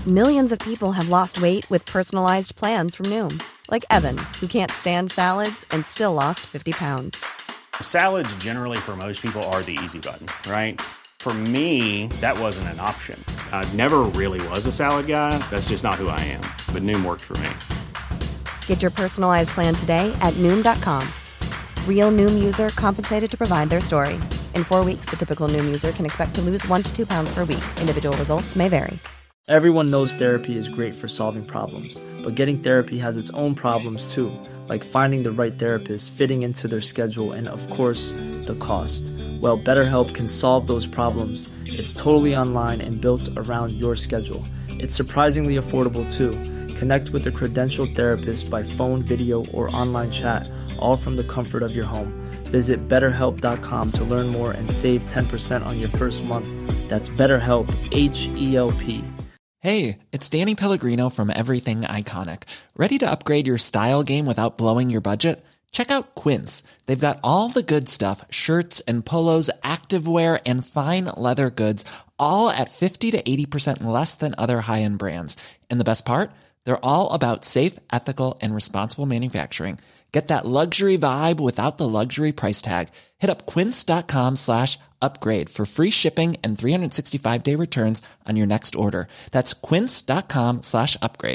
Millions of people have lost weight with personalized plans from Noom. Like Evan, who can't stand salads and still lost 50 pounds. Salads generally for most people are the easy button, right? For me, that wasn't an option. I never really was a salad guy. That's just not who I am. But Noom worked for me. Get your personalized plan today at Noom.com. Real Noom user compensated to provide their story. In 4 weeks, the typical Noom user can expect to lose 1 to 2 pounds per week. Individual results may vary. Everyone knows therapy is great for solving problems, but getting therapy has its own problems too, like finding the right therapist, fitting into their schedule, and of course, the cost. Well, BetterHelp can solve those problems. It's totally online and built around your schedule. It's surprisingly affordable too. Connect with a credentialed therapist by phone, video, or online chat, all from the comfort of your home. Visit BetterHelp.com to learn more and save 10% on your first month. That's BetterHelp, H-E-L-P. Hey, it's Danny Pellegrino from Everything Iconic. Ready to upgrade your style game without blowing your budget? Check out Quince. They've got all the good stuff, shirts and polos, activewear, and fine leather goods, all at 50 to 80% less than other high-end brands. And the best part? They're all about safe, ethical, and responsible manufacturing. Get that luxury vibe without the luxury price tag. Hit up quince.com/upgrade for free shipping and 365-day returns on your next order. That's quince.com/upgrade.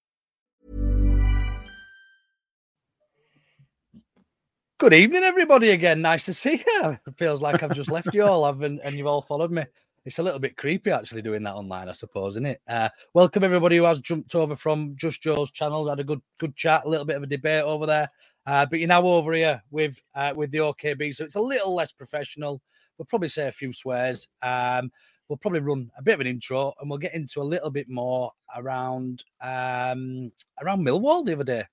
Good evening, everybody, again. Nice to see you. It feels like I've just left you all, and you've all followed me. It's a little bit creepy, actually, doing that online, I suppose, isn't it? Welcome, everybody who has jumped over from Just Joe's channel. Had a good chat, a little bit of a debate over there. But you're now over here with the OKB, so it's a little less professional. We'll probably say a few swears. We'll probably run a bit of an intro, and we'll get into a little bit more around Millwall the other day.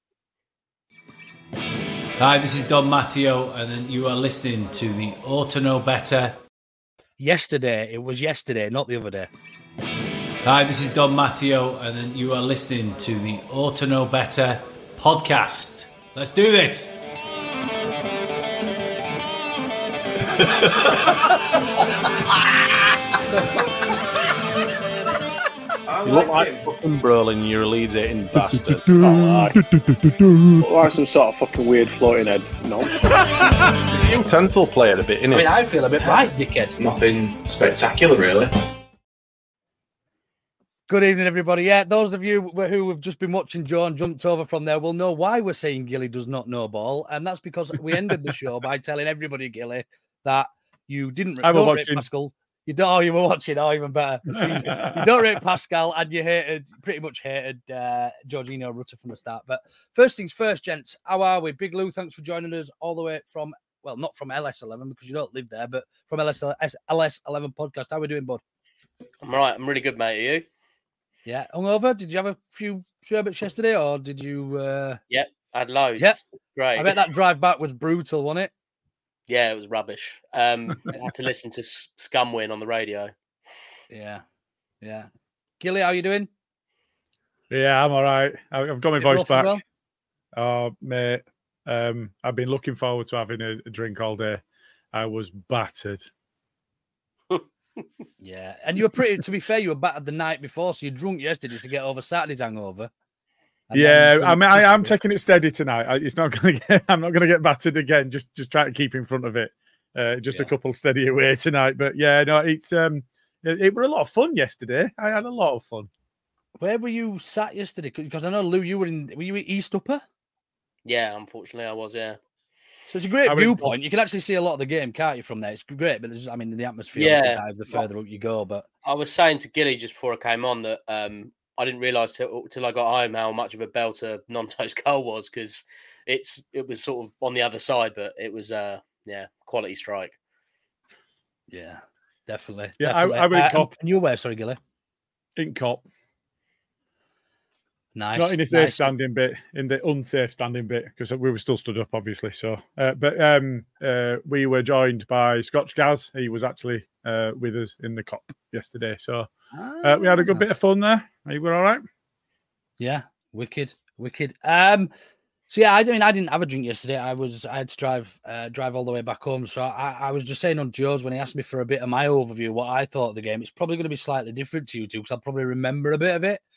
Hi, this is Don Matteo, and you are listening to the Auto Know Better. Yesterday, it was yesterday, not the other day. Hi, this is Don Matteo, and you are listening to the Auto Know Better podcast. Let's do this. You look like fucking Brolin, you're a Leeds-hating bastard. Look like some sort of fucking weird floating head. No. You utensil player a bit, innit? I mean, I feel a bit right, dickhead. Nothing spectacular, really. Good evening, everybody. Yeah, those of you who have just been watching Joe and jumped over from there will know why we're saying Gilly does not know ball, and that's because we ended the show by telling everybody, Gilly, that you didn't rate Pascal. You don't. Oh, you were watching. Oh, even better. You don't rate Pascal, and you pretty much hated Jorginho Rutter from the start. But first things first, gents. How are we? Big Lou, thanks for joining us all the way from, well, not from LS11 because you don't live there, but from LS11 podcast. How are we doing, bud? I'm all right. I'm really good, mate. Are you? Yeah. Hungover? Did you have a few sherbets yesterday, or did you? Yep, I had loads. Yep. Great. I bet that drive back was brutal, wasn't it? Yeah, it was rubbish. I had to listen to Scum win on the radio. Yeah. Gilly, how you doing? Yeah, I'm all right. I've got my voice back. Well? Oh, mate. I've been looking forward to having a drink all day. I was battered. Yeah. And you were to be fair, you were battered the night before, so you drunk yesterday to get over Saturday's hangover. Yeah, I mean, I'm taking it steady tonight. I'm not going to get battered again. Just try to keep in front of it. A couple steady away tonight. But yeah, no, it was a lot of fun yesterday. I had a lot of fun. Where were you sat yesterday? Because I know, Lou, were you at East Upper? Yeah, unfortunately, I was. Yeah. So it's a great viewpoint. You can actually see a lot of the game, can't you, from there? It's great, but the atmosphere dies the further up you go. But I was saying to Gilly just before I came on that I didn't realise till I got home how much of a belter Nanto's goal was, because it was sort of on the other side, but it was quality strike. Yeah, definitely. Yeah, definitely. I went Cop. And you were where, sorry, Gilly? In Cop. Nice. Not in the safe standing bit, in the unsafe standing bit, because we were still stood up, obviously. So, but we were joined by Scotch Gaz. He was actually with us in the Cop yesterday. So we had a good bit of fun there. You were all right? Yeah, wicked. So yeah, I mean, I didn't have a drink yesterday. I had to drive all the way back home. So I was just saying on Joe's when he asked me for a bit of my overview, what I thought of the game. It's probably going to be slightly different to you two because I'll probably remember a bit of it.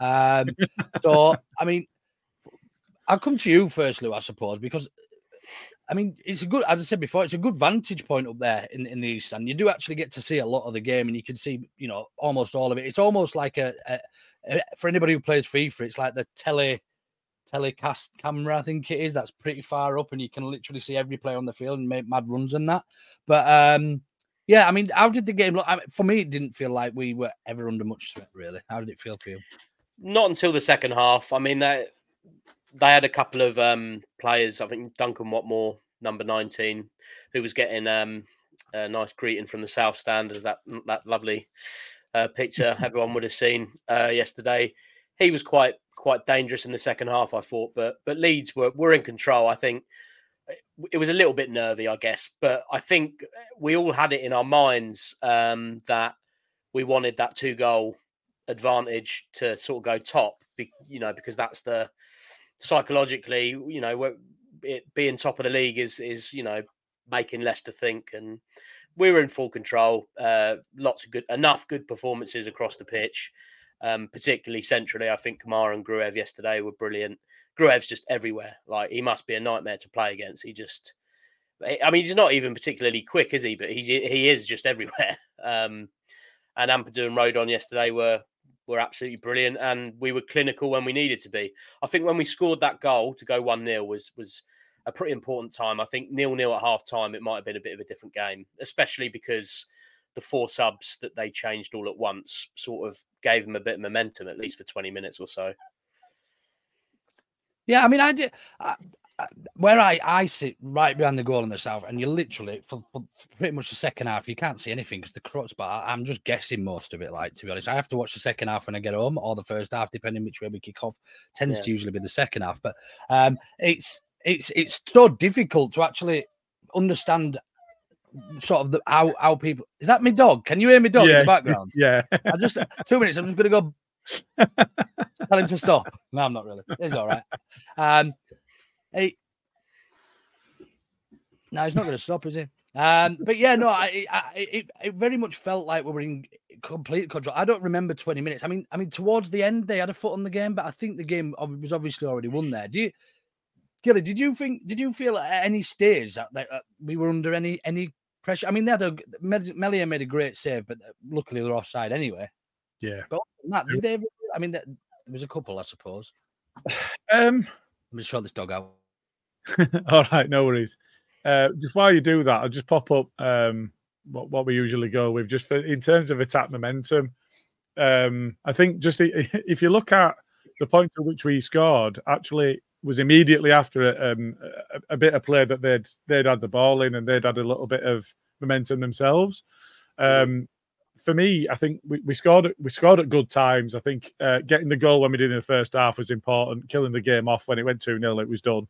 So I mean, I'll come to you first, Lou, I suppose, because I mean, it's a good, as I said before, it's a good vantage point up there in the East Stand. You do actually get to see a lot of the game, and you can see, almost all of it. It's almost like a for anybody who plays FIFA, it's like the telecast camera, I think it is. That's pretty far up, and you can literally see every player on the field and make mad runs and that. But yeah, I mean, how did the game look? I mean, for me, it didn't feel like we were ever under much threat, really. How did it feel for you? Not until the second half. I mean, they had a couple of players, I think Duncan Watmore, number 19, who was getting a nice greeting from the South Stand, as that lovely picture everyone would have seen yesterday. He was quite dangerous in the second half, I thought, but Leeds were in control. I think it was a little bit nervy, I guess, but I think we all had it in our minds that we wanted that 2-goal advantage to sort of go top, because that's the psychologically, it being top of the league is making Leicester think, and we were in full control. Lots of enough good performances across the pitch, particularly centrally. I think Kamara and Gruev yesterday were brilliant. Gruev's just everywhere. Like, he must be a nightmare to play against. He's not even particularly quick, is he? But he is just everywhere. And Ampadu and Rodon yesterday were absolutely brilliant, and we were clinical when we needed to be. I think when we scored that goal to go 1-0 was a pretty important time. I think 0-0 at half time, it might have been a bit of a different game, especially because the 4 subs that they changed all at once sort of gave them a bit of momentum, at least for 20 minutes or so. Yeah, I mean, I did. Where I sit right behind the goal in the south, and you literally for pretty much the second half, you can't see anything because the crutch. But I'm just guessing most of it. Like, to be honest, I have to watch the second half when I get home, or the first half, depending which way we kick off. Tends to usually be the second half. But it's so difficult to actually understand sort of how people. Is that my dog? Can you hear my dog in the background? Yeah. 2 minutes. I'm just going to go. Tell him to stop. No, I'm not really. It's all right. No, he's not going to stop, is he? But yeah, no, it very much felt like we were in complete control. I don't remember 20 minutes. I mean, towards the end, they had a foot on the game, but I think the game was obviously already won there. Gilly, did you feel at any stage that we were under any pressure? I mean, Melia made a great save, but luckily they're offside anyway. Yeah. But that, did they? I mean, there was a couple, I suppose. I'm just shut this dog out. All right, no worries. Just while you do that, I'll just pop up what we usually go with, just in terms of attack momentum. I think just if you look at the point at which we scored, actually was immediately after a bit of play that they'd had the ball in, and they'd had a little bit of momentum themselves. For me, I think we scored at good times. I think getting the goal when we did in the first half was important. Killing the game off when it went 2-0, it was done.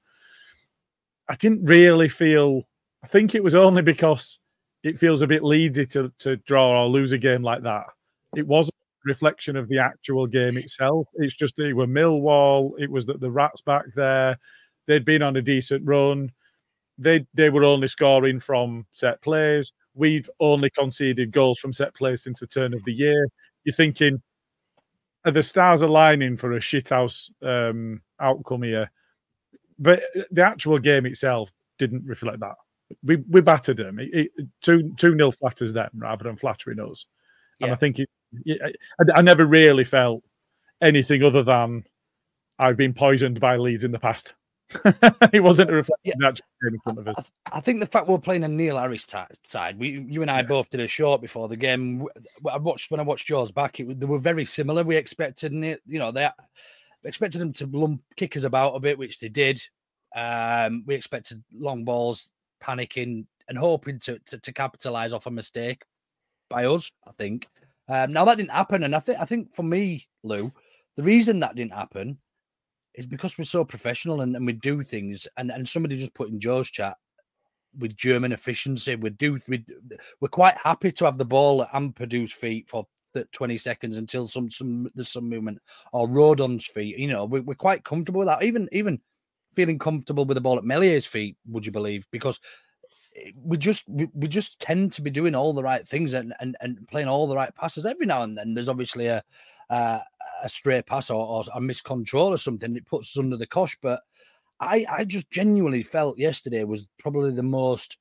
I didn't really feel. I think it was only because it feels a bit Leedsy to draw or lose a game like that. It wasn't a reflection of the actual game itself. It's just they were Millwall. It was that the Rats back there. They'd been on a decent run. They were only scoring from set plays. We've only conceded goals from set plays since the turn of the year. You're thinking, are the stars aligning for a shithouse outcome here? But the actual game itself didn't reflect that. We battered them. 2-0 flatters them rather than flattering us. And I think I never really felt anything other than I've been poisoned by Leeds in the past. It wasn't a reflection of the actual game in front of us. I think the fact we're playing a Neil Harris side, you and I both did a short before the game. When I watched yours back, they were very similar. We expected they expected them to kick us about a bit, which they did. We expected long balls, panicking and hoping to capitalise off a mistake by us, I think. Now that didn't happen, and I think for me, Lou, the reason that didn't happen is because we're so professional and we do things. And somebody just put in Joe's chat with German efficiency, we're quite happy to have the ball at Ampadu's feet for 20 seconds until there's some movement, or Rodon's feet. We're quite comfortable with that. Even feeling comfortable with the ball at Melié's feet, would you believe? Because we just tend to be doing all the right things and playing all the right passes. Every now and then there's obviously a stray pass or a miscontrol or something that puts us under the cosh. But I just genuinely felt yesterday was probably the most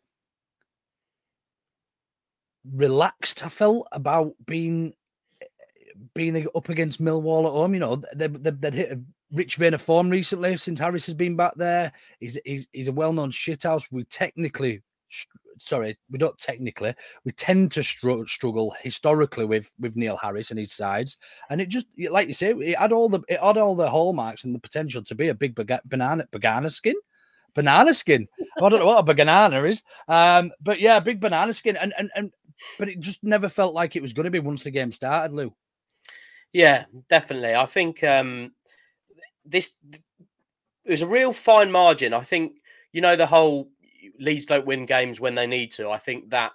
relaxed I felt about being up against Millwall at home. You know, they'd hit a rich vein of form recently since Harris has been back there. He's a well-known shithouse. We tend to struggle historically with Neil Harris and his sides, and it just, like you say, it had all the hallmarks and the potential to be a big banana skin. Banana skin. I don't know what a banana is, but yeah, big banana skin, but it just never felt like it was going to be once the game started, Lou. Yeah, definitely. I think it was a real fine margin. I think, you know, the whole Leeds don't win games when they need to. I think that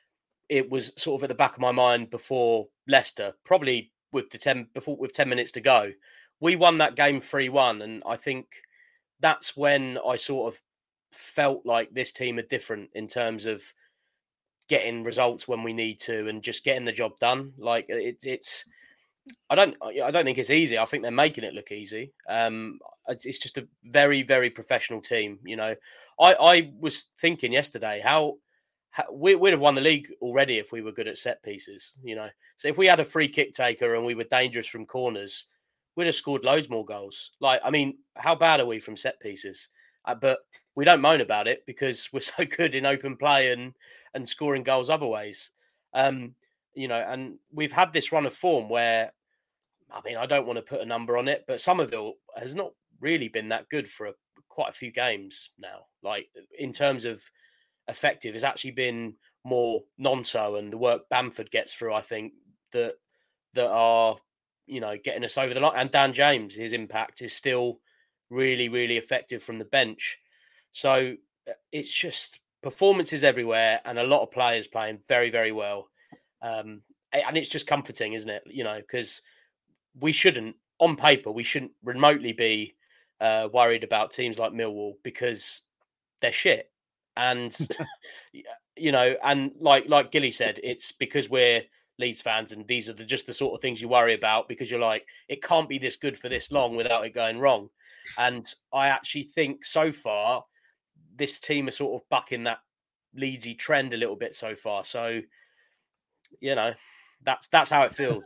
it was sort of at the back of my mind before Leicester, probably with 10 minutes to go. We won that game 3-1, and I think that's when I sort of felt like this team are different in terms of getting results when we need to and just getting the job done. Like it's. I don't think it's easy. I think they're making it look easy. It's just a very, very professional team. You know, I was thinking yesterday how we'd have won the league already if we were good at set pieces. You know, so if we had a free kick taker and we were dangerous from corners, we'd have scored loads more goals. Like, I mean, how bad are we from set pieces? But we don't moan about it because we're so good in open play and scoring goals other ways. You know, and we've had this run of form where, I mean, I don't want to put a number on it, but Somerville has not really been that good for quite a few games now. Like, in terms of effective, it's actually been more Nonso and the work Bamford gets through, I think, that are, you know, getting us over the line. And Dan James, his impact is still really, really effective from the bench. So it's just performances everywhere and a lot of players playing very, very well. And it's just comforting, isn't it? You know, because we shouldn't remotely be worried about teams like Millwall because they're shit. And, you know, and like Gilly said, it's because we're Leeds fans and these are just the sort of things you worry about because you're like, it can't be this good for this long without it going wrong. And I actually think so far, this team is sort of bucking that Leedsy trend a little bit so far. So, you know, that's how it feels.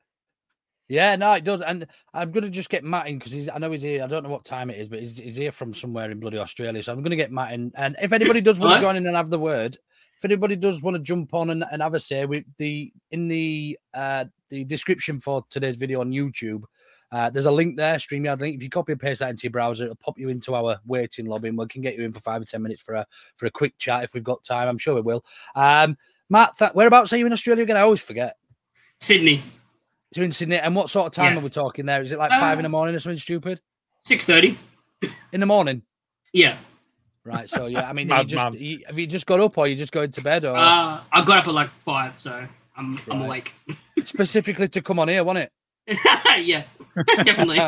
Yeah, no, it does. And I'm going to just get Matt in because I know he's here. I don't know what time it is, but he's here from somewhere in bloody Australia. So I'm going to get Matt in. And if anybody does want to join in and have the word, if anybody does want to jump on and have a say, in the description for today's video on YouTube, there's a link there, StreamYard link. If you copy and paste that into your browser, it'll pop you into our waiting lobby, and we can get you in for 5 or 10 minutes for a quick chat if we've got time. I'm sure we will. Matt, whereabouts are you in Australia again? I always forget. Sydney. So you're in Sydney, and what sort of time are we talking there? Is it like 5 in the morning or something stupid? 6:30 in the morning. Yeah. Right. So yeah, I mean, have you just got up, or you just going to bed, or? I got up at like 5, so I'm awake. Specifically to come on here, wasn't it? Yeah, definitely.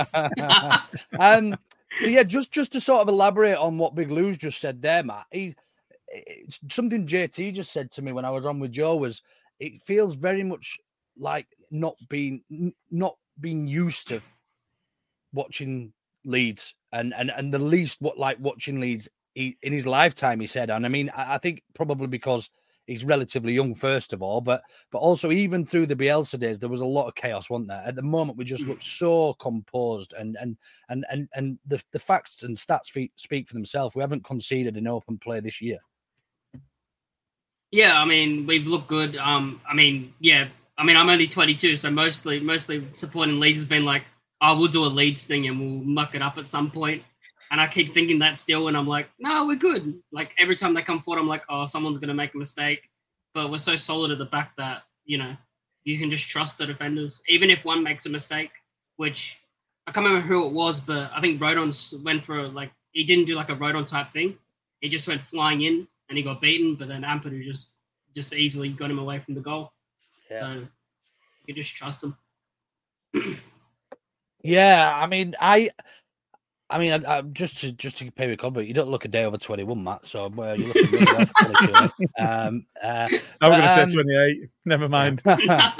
Yeah, just to sort of elaborate on what Big Lou's just said there, Matt. It's something JT just said to me when I was on with Joe was it feels very much like not being used to watching Leeds and the least watching Leeds in his lifetime, he said. And I mean, I think probably because he's relatively young, first of all, but also even through the Bielsa days, there was a lot of chaos, wasn't there? At the moment, we just look so composed and the facts and stats speak for themselves. We haven't conceded in open play this year. Yeah, I mean, we've looked good. I'm only 22, so mostly supporting Leeds has been like, oh, we'll do a Leeds thing and we'll muck it up at some point. And I keep thinking that still, and I'm like, no, we're good. Like, every time they come forward, I'm like, oh, someone's going to make a mistake. But we're so solid at the back that, you know, you can just trust the defenders. Even if one makes a mistake, which I can't remember who it was, but I think Rodon went for, he didn't do like a Rodon type thing. He just went flying in and he got beaten, but then Ampadu just easily got him away from the goal. Yeah. So you just trust him. Yeah, I mean, I I mean, just to pay your comment, you don't look a day over 21, Matt. So you're looking really well for quality. I'm going to say 28. Never mind. But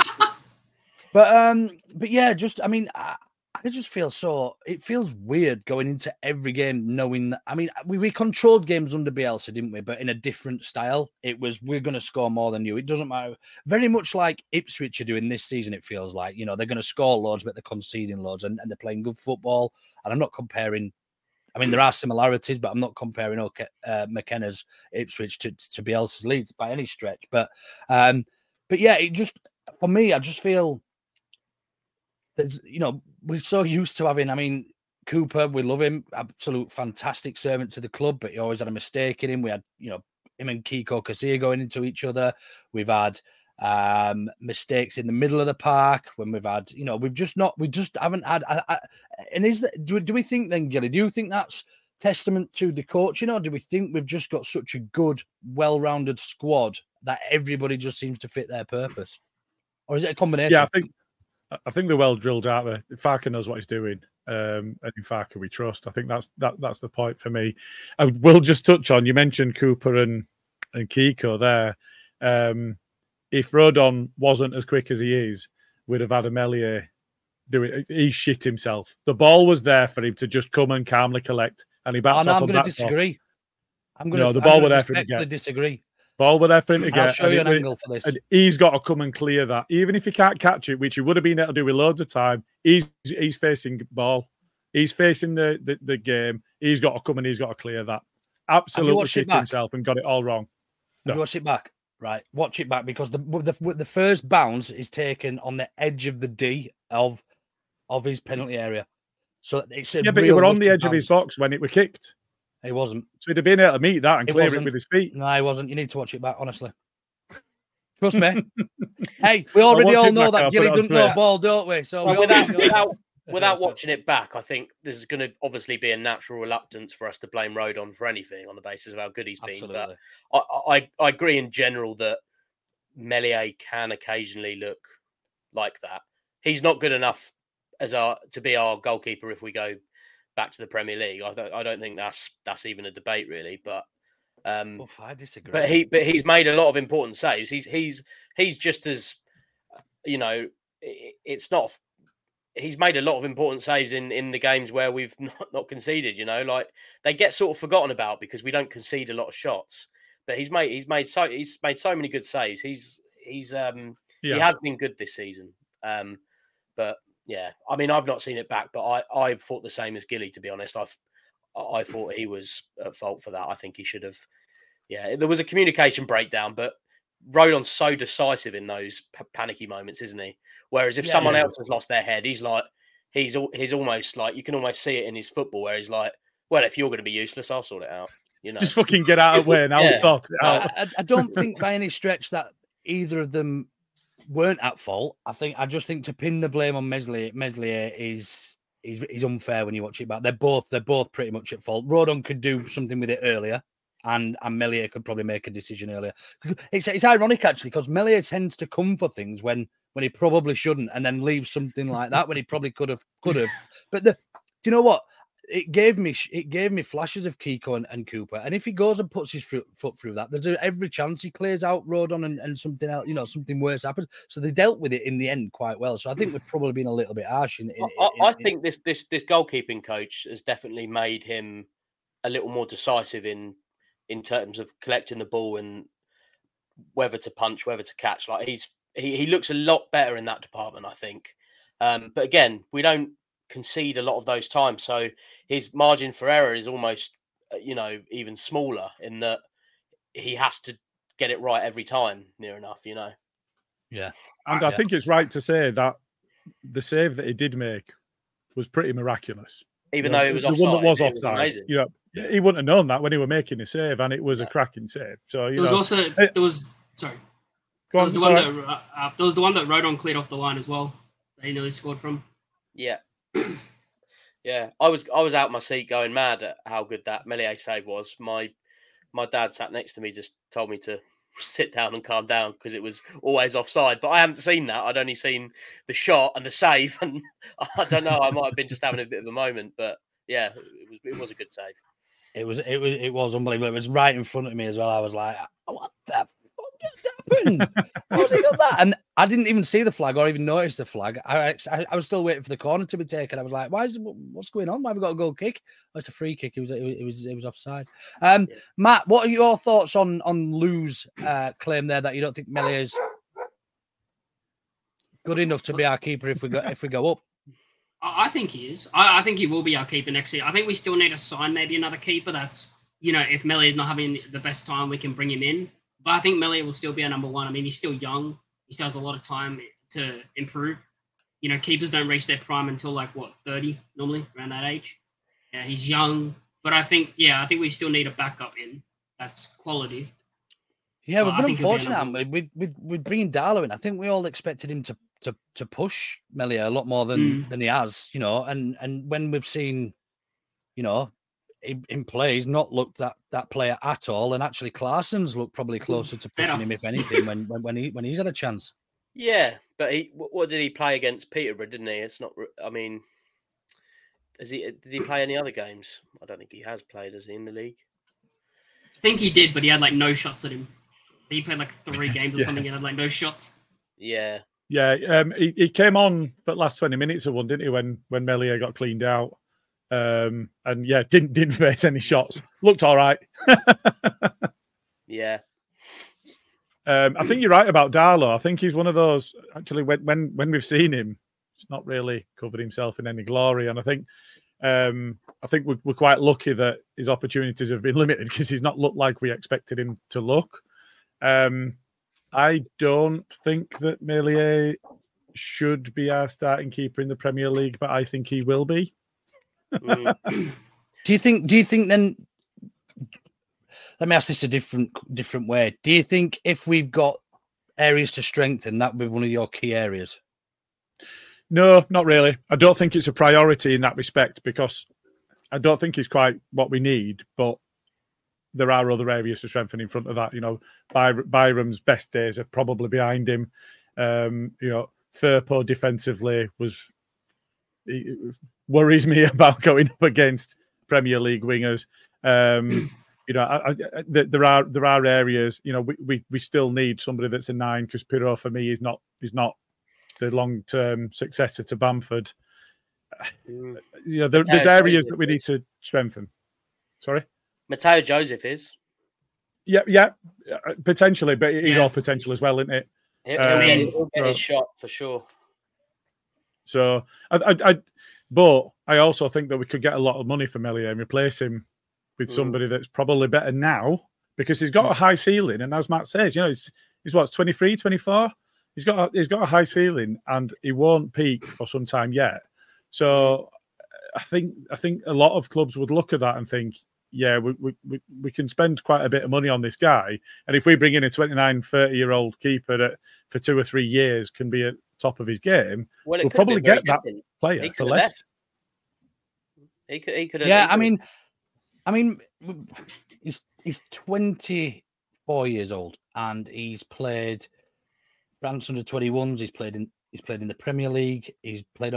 yeah, I just feel it feels weird going into every game knowing that. I mean, we controlled games under Bielsa, didn't we? But in a different style. It was, we're going to score more than you. It doesn't matter. Very much like Ipswich are doing this season, it feels like. You know, they're going to score loads, but they're conceding loads, and they're playing good football. And I'm not comparing. I mean, there are similarities, but I'm not comparing McKenna's Ipswich to Bielsa's Leeds by any stretch. But yeah, it just, for me, I just feel there's, you know, we're so used to having, I mean, Cooper, we love him, absolute fantastic servant to the club, but he always had a mistake in him. We had, you know, him and Kiko Casilla going into each other. We've had mistakes in the middle of the park when we've had, you know, we just haven't had. And is that, do we think then, Gilly, do you think that's testament to the coaching, or do we think we've just got such a good, well-rounded squad that everybody just seems to fit their purpose? Or is it a combination? Yeah, I think they're well drilled out there. Farke knows what he's doing, and in Farke we trust. I think that's the point for me. I will just touch on, you mentioned Cooper and Kiko there. If Rodon wasn't as quick as he is, we'd have had a Meslier do it. He shit himself. The ball was there for him to just come and calmly collect, and he backed off. I'm going to disagree. The ball was there for him to get. Disagree. Ball were there for him to get. I'll show you an angle for this. And he's got to come and clear that. Even if he can't catch it, which he would have been able to do with loads of time, he's facing ball. He's facing the game. He's got to come and he's got to clear that. Absolutely shit himself and got it all wrong. No. Watch it back. Right. Watch it back, because the first bounce is taken on the edge of the D of his penalty area. So it's a but he were on the edge of his box when it were kicked. He wasn't. So he'd have been able to meet that and clear it with his feet. No, he wasn't. You need to watch it back, honestly. Trust me. Hey, we already all know that Gilly doesn't know ball, don't we? So without watching it back, I think there's going to obviously be a natural reluctance for us to blame Rodon for anything on the basis of how good he's been. Absolutely. But I agree in general that Meslier can occasionally look like that. He's not good enough to be our goalkeeper if we go back to the Premier League. I don't think that's even a debate, really. But I disagree. But he's made a lot of important saves. He's just as, you know, it's not. He's made a lot of important saves in the games where we've not conceded. You know, like they get sort of forgotten about because we don't concede a lot of shots. But he's made so many good saves. He has been good this season. But yeah, I mean, I've not seen it back, but I thought the same as Gilly, to be honest. I thought he was at fault for that. I think he should have. Yeah, there was a communication breakdown, but Rodon's so decisive in those panicky moments, isn't he? Whereas if someone else has lost their head, he's almost like, you can almost see it in his football where he's like, well, if you're going to be useless, I'll sort it out. You know, just fucking get out of the way and I'll sort it out. I don't think by any stretch that either of them weren't at fault. I just think to pin the blame on Meslier is unfair when you watch it back. They're both pretty much at fault. Rodon could do something with it earlier, and Meslier could probably make a decision earlier. It's ironic actually, because Meslier tends to come for things when he probably shouldn't, and then leave something like that when he probably could have. But do you know what? It gave me flashes of Kiko and Cooper, and if he goes and puts his foot through that, there's every chance he clears out Rodon and something else, you know, something worse happens. So they dealt with it in the end quite well. So I think we've probably been a little bit harsh. I think this goalkeeping coach has definitely made him a little more decisive in terms of collecting the ball and whether to punch, whether to catch. Like he looks a lot better in that department, I think. But again, we don't concede a lot of those times, so his margin for error is almost, you know, even smaller in that he has to get it right every time, near enough, you know. Yeah, and I think it's right to say that the save that he did make was pretty miraculous, even though it was offside. The one that was offside, you know, he wouldn't have known that when he were making the save, and it was a cracking save. So there was the one that Rodon cleared off the line as well. That he nearly scored from. Yeah. Yeah, I was out my seat going mad at how good that Meslier save was. My dad sat next to me, just told me to sit down and calm down because it was always offside. But I haven't seen that. I'd only seen the shot and the save, and I don't know. I might have been just having a bit of a moment. But yeah, it was a good save. It was unbelievable. It was right in front of me as well. I was like, what the fuck just happened? How's he done that? And I didn't even see the flag or even notice the flag. I was still waiting for the corner to be taken. I was like, what's going on? Why have we got a goal kick? Oh, it's a free kick. It was offside. Matt, what are your thoughts on Lou's claim there that you don't think Meslier is good enough to be our keeper if we go up? I think he is. I think he will be our keeper next year. I think we still need to sign maybe another keeper that's, if Meslier is not having the best time, we can bring him in. But I think Meslier will still be our number one. I mean, he's still young. He still has a lot of time to improve. Keepers don't reach their prime until 30 normally, around that age. Yeah, he's young. But I think we still need a backup in. That's quality. Yeah, we've been unfortunate, haven't we? With bringing Darlow in. I think we all expected him to push Meslier a lot more than he has, and when we've seen, in play, he's not looked that player at all, and actually Clarkson's looked probably closer to pushing him, if anything, when he's had a chance. Yeah, but what did he play against Peterborough, didn't he? It's not, I mean, did he play any other games? I don't think he has played, has he, in the league? I think he did, but he had no shots at him. He played 3 games or something and had no shots. Yeah. Yeah, he came on for the last 20 minutes of one, didn't he, when Meslier got cleaned out? And yeah, didn't face any shots. Looked all right. Yeah. I think you're right about Darlow. I think he's one of those, actually, when we've seen him, he's not really covered himself in any glory. And I think we're quite lucky that his opportunities have been limited because he's not looked like we expected him to look. I don't think that Meslier should be our starting keeper in the Premier League, but I think he will be. Do you think then? Let me ask this a different way. Do you think if we've got areas to strengthen, that would be one of your key areas? No, not really. I don't think it's a priority in that respect because I don't think he's quite what we need, but there are other areas to strengthen in front of that. Byram's best days are probably behind him. Firpo defensively worries me about going up against Premier League wingers. There are areas. We still need somebody that's a 9 because Pirot for me is not the long-term successor to Bamford. There's areas that we need to strengthen. Sorry. Mateo Joseph is. Yeah, potentially, but it is all potential as well, isn't it? He'll get his shot for sure. So, but I also think that we could get a lot of money for Meslier and replace him with somebody that's probably better now because he's got a high ceiling. And as Matt says, he's 23, 24. He's got a high ceiling and he won't peak for some time yet. So I think a lot of clubs would look at that and think, yeah, we can spend quite a bit of money on this guy. And if we bring in a 29, 30-year-old keeper for 2 or 3 years can be at top of his game, we'll probably get that player for less. He could have. Yeah, I mean, he's 24 years old and he's played France under 21s. He's played in the Premier League. He's played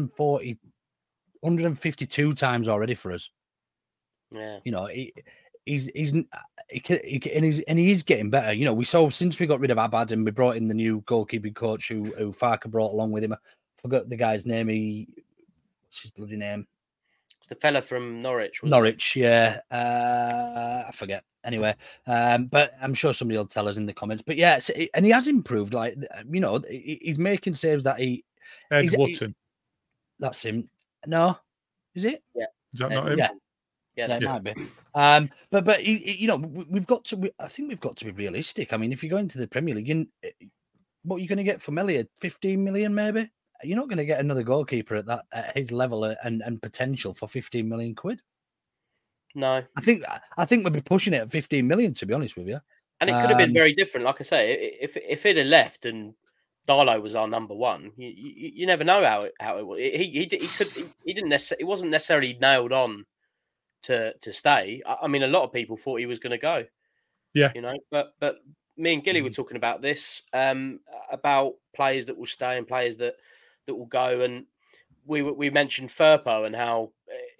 152 times already for us. Yeah, he is getting better. We saw since we got rid of Abad and we brought in the new goalkeeping coach who Farke brought along with him. I forgot the guy's name. What's his bloody name? It's the fella from Norwich. Norwich, yeah. I forget. Anyway, but I'm sure somebody will tell us in the comments. But yeah, and he has improved. He's making saves that Ed Wootton. That's him. No, is it? Yeah. Is that not him? Yeah, that might be. But we've got to. I think we've got to be realistic. I mean, if you go into the Premier League, what are you going to get for Meslier? 15 million, maybe. You're not going to get another goalkeeper at his level and potential for 15 million quid. No, I think we'd be pushing it at 15 million, to be honest with you. And it could have been very different. Like I say, if it had left and Darlow was our number one, you never know how it was. He wasn't necessarily nailed on to stay. I mean, a lot of people thought he was going to go. Yeah, but me and Gilly were talking about this, about players that will stay and players that will go, and we mentioned Firpo and how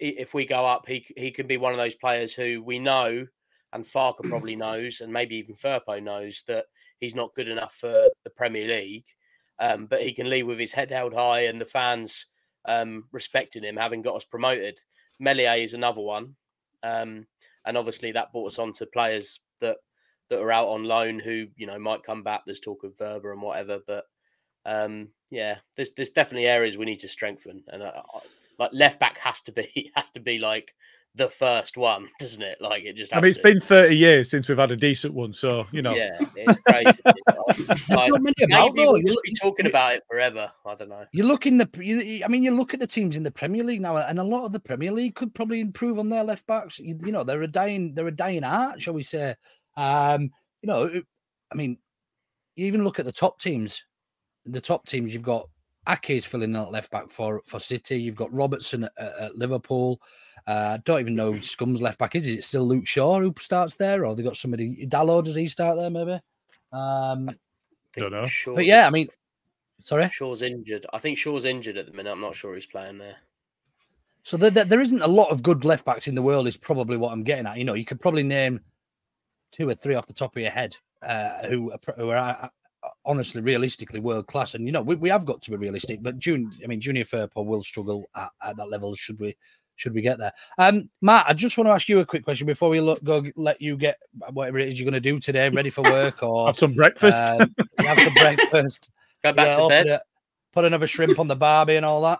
if we go up, he could be one of those players who we know, and Farke probably knows, and maybe even Firpo knows that he's not good enough for the Premier League. But he can leave with his head held high and the fans respecting him, having got us promoted. Meslier is another one. And obviously that brought us on to players that are out on loan who, might come back. There's talk of Verba and whatever. But there's definitely areas we need to strengthen. And like left back has to be like the first one, doesn't it? Like it just. It's been 30 years since we've had a decent one, so Yeah, it's crazy. Maybe we'll just be talking about it forever. I don't know. You look at the teams in the Premier League now, and a lot of the Premier League could probably improve on their left backs. They're a dying art, shall we say? You even look at the top teams. The top teams, you've got Ake's filling that left back for City. You've got Robertson at Liverpool. Don't even know who Scum's left back is. Is it still Luke Shaw who starts there, or they got somebody? Dalot, does he start there? Maybe. Don't know. But yeah, sorry, Shaw's injured. I think Shaw's injured at the minute. I'm not sure who's playing there. So there isn't a lot of good left backs in the world. Is probably what I'm getting at. You could probably name 2 or 3 off the top of your head who are honestly, realistically world class. And we have got to be realistic. But Junior Firpo will struggle at that level. Should we get there? Matt, I just want to ask you a quick question before we go let you get whatever it is you're going to do today, ready for work or have some breakfast. Have some breakfast. Go back to bed. Put another shrimp on the barbie and all that.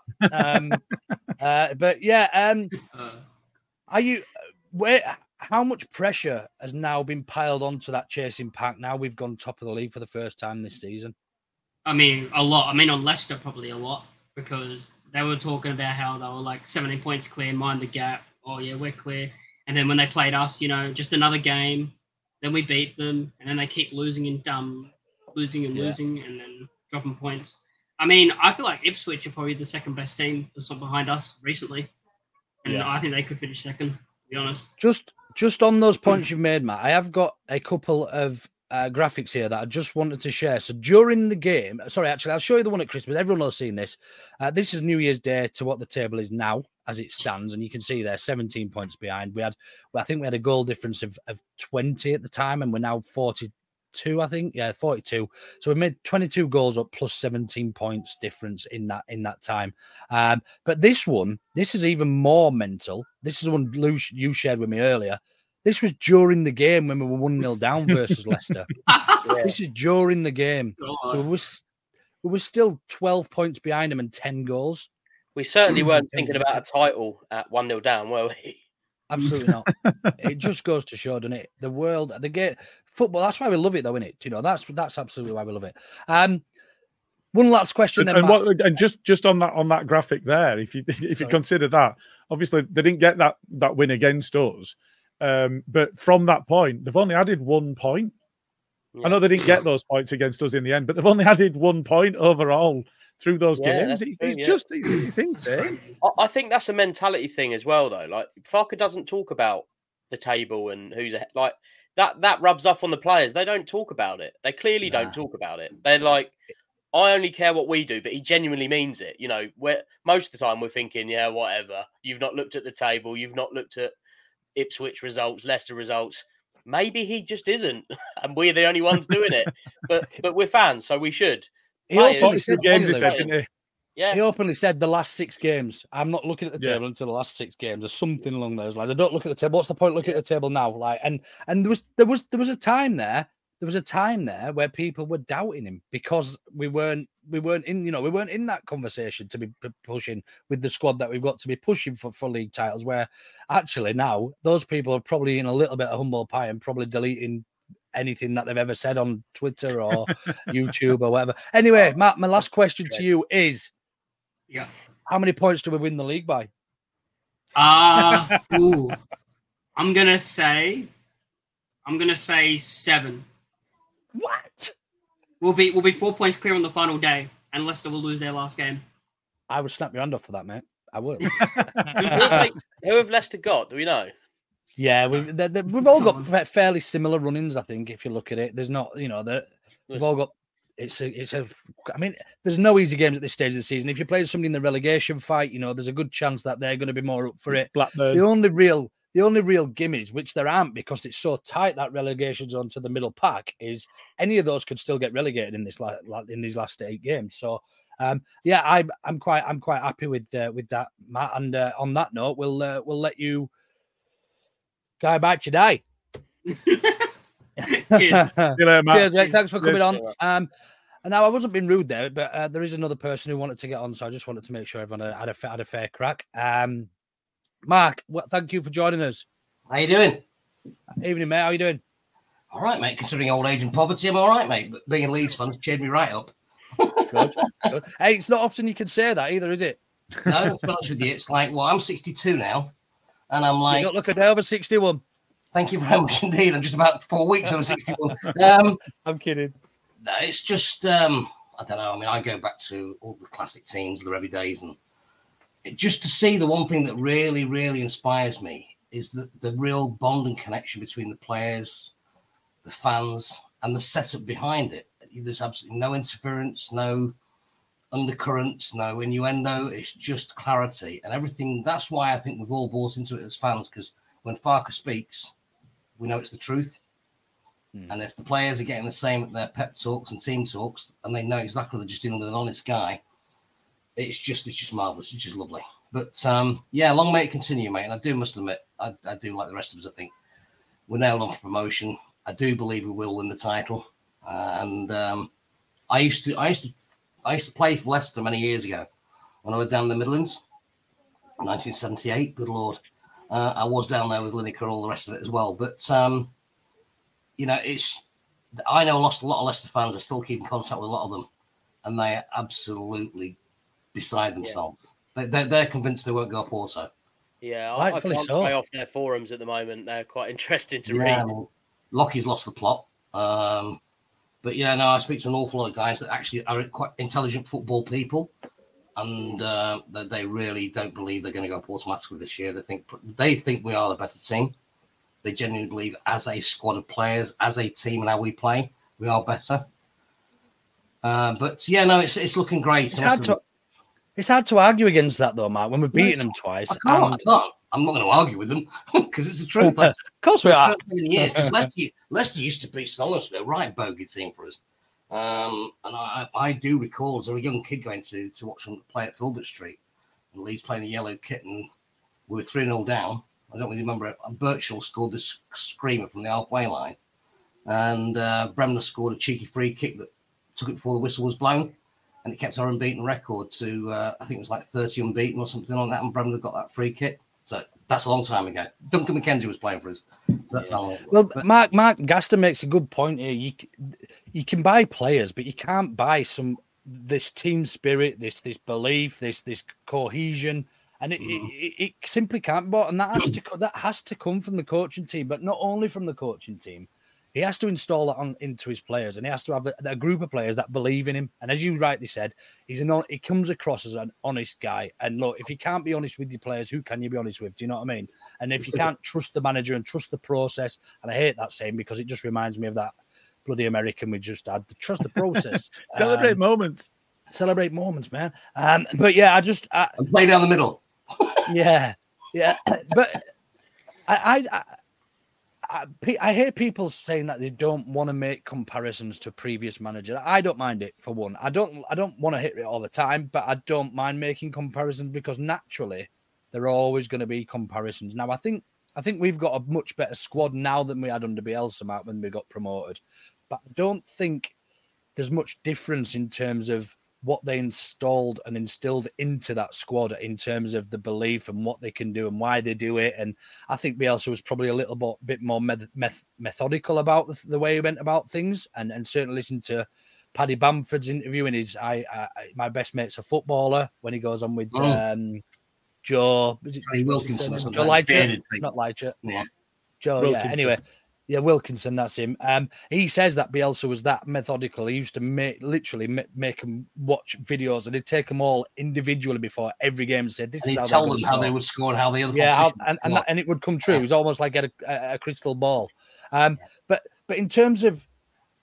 Are you? How much pressure has now been piled onto that chasing pack? Now we've gone top of the league for the first time this season. A lot. On Leicester, probably a lot, because they were talking about how they were like 17 points clear, mind the gap. Oh, yeah, we're clear. And then when they played us, just another game, then we beat them, and then they keep losing and losing, and then dropping points. I feel like Ipswich are probably the second best team that's behind us recently. And I think they could finish second, to be honest. Just on those points you've made, Matt, I have got a couple of graphics here that I just wanted to share. So during the game, I'll show you the one at Christmas. Everyone will have seen this. This is New Year's Day to what the table is now as it stands. And you can see there, 17 points behind. I think we had a goal difference of 20 at the time, and we're now 42, I think. Yeah, 42. So we made 22 goals up plus 17 points difference in that time. But this is even more mental. This is the one you shared with me earlier. This was during the game when we were 1-0 down versus Leicester. This is during the game. So we were still 12 points behind them and 10 goals. We certainly weren't thinking about a title at 1-0 down, were we? Absolutely not. It just goes to show, doesn't it? The world, the game, football, that's why we love it, though, isn't it? That's absolutely why we love it. One last question then. And just on that graphic there, if you consider that, obviously they didn't get that win against us. But from that point, they've only added 1 point. Yeah. I know they didn't get those points against us in the end, but they've only added 1 point overall through those games. It's insane. I think that's a mentality thing as well, though. Like Farke doesn't talk about the table and who's like that rubs off on the players. They don't talk about it. They clearly don't talk about it. They're like, I only care what we do, but he genuinely means it. Most of the time we're thinking, yeah, whatever. You've not looked at the table. You've not looked at Ipswich results, Leicester results. Maybe he just isn't, and we're the only ones doing it. But we're fans, so we should. He openly said the last 6 games. I'm not looking at the table until the last 6 games, or something along those lines. I don't look at the table. What's the point looking at the table now? Like, and there was a time there. There was a time there where people were doubting him because we weren't in that conversation to be pushing with the squad that we've got to be pushing for league titles. Where actually now those people are probably in a little bit of humble pie and probably deleting anything that they've ever said on Twitter or YouTube or whatever. Anyway, Matt, my last question to you is: how many points do we win the league by? I'm gonna say 7. What? We'll be 4 points clear on the final day, and Leicester will lose their last game. I would snap your hand off for that, mate. I would. Who have Leicester got? Do we know? Yeah, we've all got fairly similar run-ins, I think. If you look at it, there's not, we've all got I mean, there's no easy games at this stage of the season. If you're playing somebody in the relegation fight, there's a good chance that they're going to be more up for it. Blackburn. The only real gimmies, which there aren't because it's so tight that relegation zone to the middle pack, is any of those could still get relegated in these last 8 games. So I'm quite happy with that, Matt. And on that note, we'll let you go about your day. Cheers. Cheers, mate. Thanks for coming on. And now I wasn't being rude there, but there is another person who wanted to get on, so I just wanted to make sure everyone had a fair crack. Mark, thank you for joining us. How you doing? Evening, mate. How you doing? All right, mate. Considering old age and poverty, I'm all right, mate. But being a Leeds fan cheered me right up. Good. Hey, it's not often you can say that either, is it? No, to be honest with you, it's like, I'm 62 now, and I'm like, you don't look a day over 61. Thank you very much indeed. I'm just about 4 weeks over 61. I'm kidding. No, it's just, I don't know. I mean, I go back to all the classic teams, the everydays, and just to see the one thing that really, really inspires me is the real bond and connection between the players, the fans, and the setup behind it. There's absolutely no interference, no undercurrents, no innuendo. It's just clarity and everything. That's why I think we've all bought into it as fans, because when Farke speaks, we know it's the truth. And if the players are getting the same at their pep talks and team talks, and they know exactly they're just dealing with an honest guy, it's just marvelous. It's just lovely. But long may it continue, mate. And I must admit, I do like the rest of us. I think we're nailed on for promotion. I do believe we will win the title. I used to play for Leicester many years ago when I was down in the Midlands, 1978. Good Lord, I was down there with Lineker and all the rest of it as well. But I know a lot of Leicester fans are still keeping contact with a lot of them, and they are absolutely beside themselves. Yeah. They're convinced they won't go up also. Yeah, I can't stay off their forums at the moment. They're quite interesting to read. I mean, Lockie's lost the plot. But I speak to an awful lot of guys that actually are quite intelligent football people, and that they really don't believe they're going to go up automatically this year. They think we are the better team. They genuinely believe, as a squad of players, as a team, and how we play, we are better. It's looking great. It's hard to argue against that, though, Mark. When we've beaten them twice, I can't. I'm not going to argue with them because it's the truth. Of course we are. Leicester used to be honestly a right bogey team for us. And I do recall as a young kid going to watch them play at Filbert Street, and Leeds playing a yellow kit, and we were 3-0 down. I don't really remember it. Birchall scored this screamer from the halfway line, and Bremner scored a cheeky free kick that took it before the whistle was blown, and it kept our unbeaten record to I think it was like 30 unbeaten or something on that, and Bremner got that free kick. So that's a long time ago. Duncan McKenzie was playing for us. So that's how long. Well, Mark Gaston makes a good point here. You can buy players, but you can't buy this team spirit, this belief, this cohesion, and it simply can't. But and that has to come from the coaching team, but not only from the coaching team. He has to install that into his players, and he has to have a group of players that believe in him. And as you rightly said, he comes across as an honest guy. And look, if you can't be honest with your players, who can you be honest with? Do you know what I mean? And if you can't trust the manager and trust the process, and I hate that saying because it just reminds me of that bloody American we just had. Trust the process. Celebrate moments. Celebrate moments, man. But yeah, I play down the middle. yeah. But I hear people saying that they don't want to make comparisons to previous manager. I don't mind it, for one. I don't want to hit it all the time, but I don't mind making comparisons because naturally there are always going to be comparisons. Now, I think we've got a much better squad now than we had under Bielsa, Matt, when we got promoted. But I don't think there's much difference in terms of what they installed and instilled into that squad in terms of the belief and what they can do and why they do it. And I think Bielsa was probably a little bit more methodical about the way he went about things. And certainly listen to Paddy Bamford's interview in his My Best Mate's a Footballer when he goes on with Joe Wilkinson. Joe Leitcher? Not Leitcher. Yeah. Joe, Wilkinson. Yeah. Anyway. Yeah, Wilkinson, that's him. He says that Bielsa was that methodical. He used to make them watch videos, and he'd take them all individually before every game and say, "This is how." He'd tell them how they would score and how the other. Yeah, and it would come true. It was almost like a crystal ball. But in terms of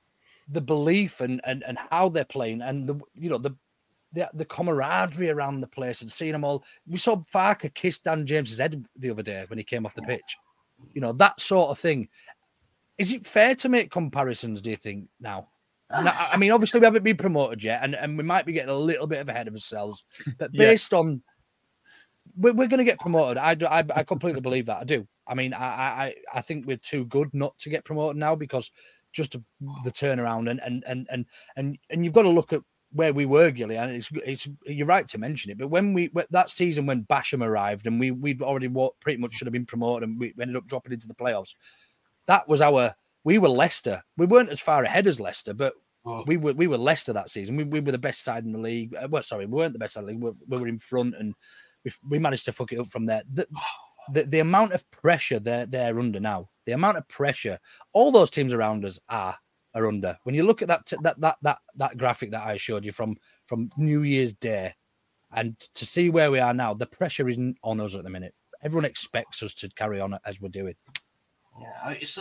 the belief and how they're playing, and the camaraderie around the place, and seeing them all. We saw Farke kiss Dan James's head the other day when he came off the pitch. That sort of thing. Is it fair to make comparisons, do you think, now? I mean, obviously we haven't been promoted yet, and we might be getting a little bit ahead of ourselves. But based on, we're going to get promoted. I completely believe that. I do. I mean, I think we're too good not to get promoted now, because just the turnaround and you've got to look at where we were, Gilly, and it's you're right to mention it. But when that season when Basham arrived and we'd already pretty much should have been promoted, and we ended up dropping into the playoffs. That was we were Leicester. We weren't as far ahead as Leicester, but we were Leicester that season. We were the best side in the league. We weren't the best side in the league. We were in front, and we managed to fuck it up from there. The amount of pressure they're under now, the amount of pressure all those teams around us are under. When you look at that graphic that I showed you from New Year's Day, and to see where we are now, the pressure isn't on us at the minute. Everyone expects us to carry on as we're doing. Yeah, it's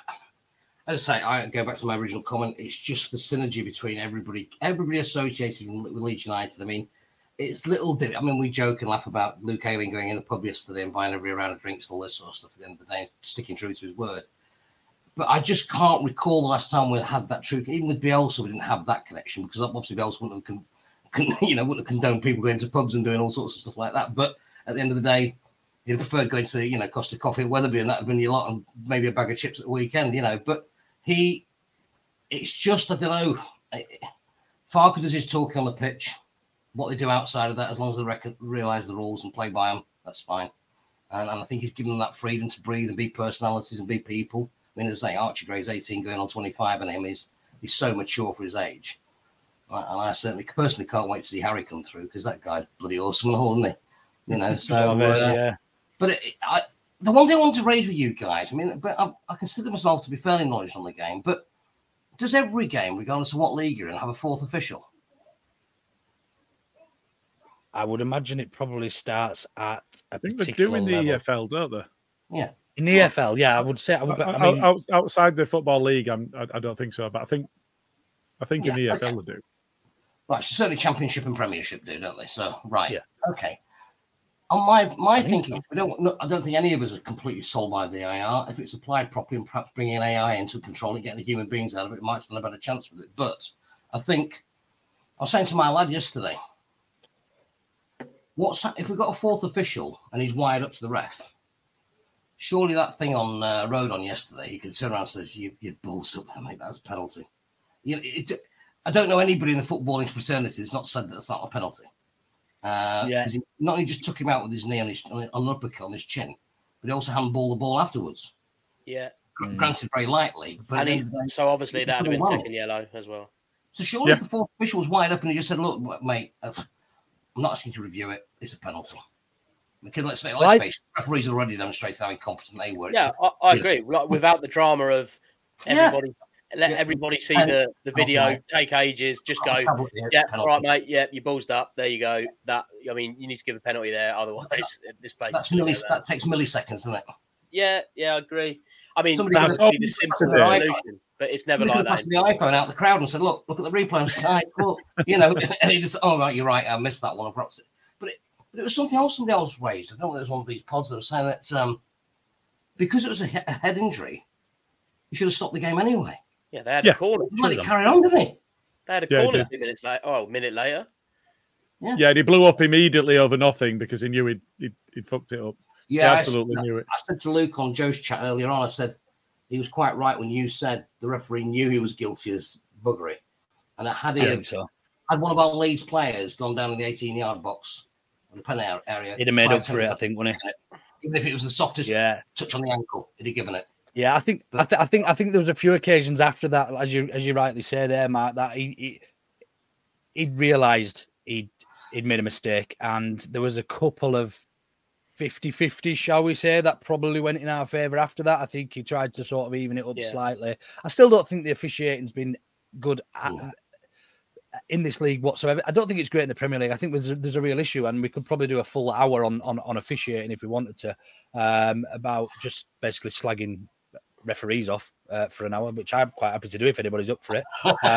as I say, I go back to my original comment. It's just the synergy between everybody associated with Leeds United. I mean, it's little. I mean, we joke and laugh about Luke Ayling going in the pub yesterday and buying every round of drinks, all this sort of stuff. At the end of the day, sticking true to his word. But I just can't recall the last time we had that true. Even with Bielsa, we didn't have that connection, because obviously Bielsa wouldn't have condoned people going to pubs and doing all sorts of stuff like that. But at the end of the day, you'd preferred going to, Costa Coffee at Wetherby, and that would have been your lot, and maybe a bag of chips at the weekend, But it's just, I don't know. Farke does his talking on the pitch. What they do outside of that, as long as they realise the rules and play by them, that's fine. And I think he's given them that freedom to breathe and be personalities and be people. I mean, as I say, Archie Gray's 18 going on 25, and he's so mature for his age. And I certainly personally can't wait to see Harry come through, because that guy's bloody awesome and all, isn't he? So yeah. But the one thing I want to raise with you guys, I mean, but I consider myself to be fairly knowledgeable on the game, but does every game, regardless of what league you're in, have a fourth official? I would imagine it probably starts at a particular they do in the level. EFL, don't they? Yeah. In the EFL, yeah, I would say. I mean, outside the football league, I don't think so, but I think in the EFL they do. Right, so certainly Championship and Premiership do, don't they? So right, yeah, okay. On my thinking, I don't think any of us are completely sold by VAR. If it's applied properly and perhaps bringing AI into control and getting the human beings out of it, might stand a better chance with it. But I think I was saying to my lad yesterday, if we've got a fourth official and he's wired up to the ref? Surely that thing on Rodon yesterday, he could turn around and says, "You balls up there, mate. That's a penalty." I don't know anybody in the footballing fraternity that's not said that's not a penalty. Because he not only just took him out with his knee on an uppercut on his chin, but he also handballed the ball afterwards. Yeah. Granted, very lightly. But so obviously that would have been second yellow as well. So surely if the fourth official was wired up and he just said, "Look, mate, I'm not asking you to review it. It's a penalty." Because let's face it, referees already demonstrated how incompetent they were. Yeah, I agree. Like, without the drama of everybody, let everybody see the video, take ages, just go, all right, mate, you're ballsed up. There you go. You need to give a penalty there. Otherwise, this place that takes milliseconds, doesn't it? Yeah, I agree. I mean, that's the simple solution, but it's never like that. Passed the iPhone out the crowd and said, "Look at the replay on Sky." Look, and he just, "Oh, right, you're right. I missed that one. I perhaps it." But it was something else somebody else raised. I don't know if it was one of these pods that was saying that because it was a head injury, you should have stopped the game anyway. Yeah, they had a corner. Let it carry on, didn't he? They had a corner 2 minutes later. Oh, a minute later. Yeah, he blew up immediately over nothing because he knew he'd fucked it up. Yeah, he absolutely knew it. I said to Luke on Joe's chat earlier on, I said he was quite right when you said the referee knew he was guilty as buggery. And had one of our Leeds players gone down in the 18-yard box, the penalty area, he'd have made up for it, I think, wouldn't he? Even if it was the softest touch on the ankle, he'd have given it. Yeah, I think there was a few occasions after that, as you rightly say there, Mark, that he'd realised he'd made a mistake, and there was a couple of 50-50, shall we say, that probably went in our favour after that. I think he tried to sort of even it up slightly. I still don't think the officiating's been good in this league whatsoever. I don't think it's great in the Premier League. I think there's a real issue, and we could probably do a full hour on officiating if we wanted to, about just basically slagging referees off for an hour, which I'm quite happy to do if anybody's up for it.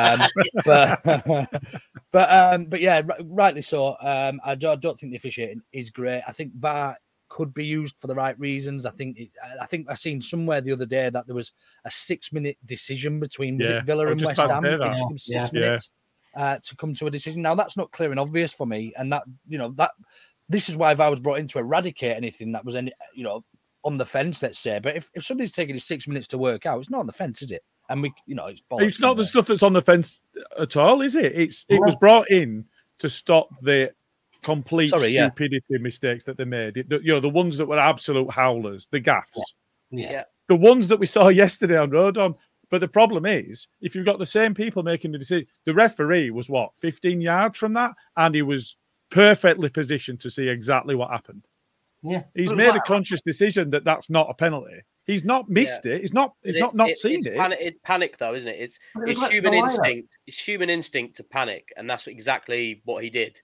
But yeah, rightly so. I don't think the officiating is great. I think VAR could be used for the right reasons. I think I seen somewhere the other day that there was a 6-minute decision between was it Villa and West Ham. It took them 6 minutes to come to a decision. Now that's not clear and obvious for me, and that this is why VAR was brought in to eradicate anything that was on the fence, let's say. But if somebody's taking 6 minutes to work out, it's not on the fence, is it? And it's not the stuff that's on the fence at all, is it? It was brought in to stop the complete stupidity mistakes that they made. The ones that were absolute howlers, the gaffes. Yeah. The ones that we saw yesterday on Rodon. But the problem is, if you've got the same people making the decision, the referee was 15 yards from that, and he was perfectly positioned to see exactly what happened. Yeah, he's made a conscious decision that that's not a penalty. He's not missed it. He's not seen it. It's panic, though, isn't it? It's human instinct. It's human instinct to panic, and that's exactly what he did.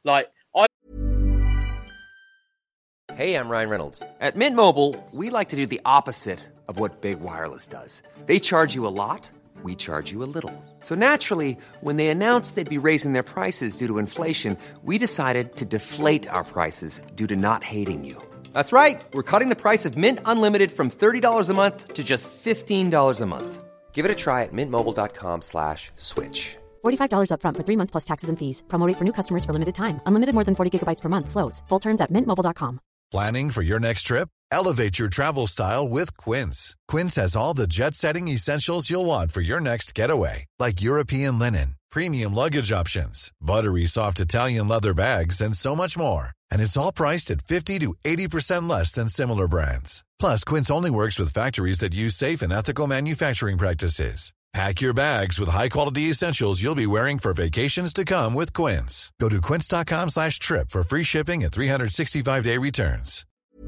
Hey, I'm Ryan Reynolds. At Mint Mobile, we like to do the opposite of what Big Wireless does. They charge you a lot. We charge you a little. So naturally, when they announced they'd be raising their prices due to inflation, we decided to deflate our prices due to not hating you. That's right. We're cutting the price of Mint Unlimited from $30 a month to just $15 a month. Give it a try at mintmobile.com/switch. $45 up front for 3 months plus taxes and fees. Promo rate for new customers for limited time. Unlimited more than 40 gigabytes per month. Slows full terms at mintmobile.com. Planning for your next trip? Elevate your travel style with Quince. Quince has all the jet-setting essentials you'll want for your next getaway, like European linen, premium luggage options, buttery soft Italian leather bags, and so much more. And it's all priced at 50 to 80% less than similar brands. Plus, Quince only works with factories that use safe and ethical manufacturing practices. Pack your bags with high-quality essentials you'll be wearing for vacations to come with Quince. Go to quince.com/trip for free shipping and 365-day returns.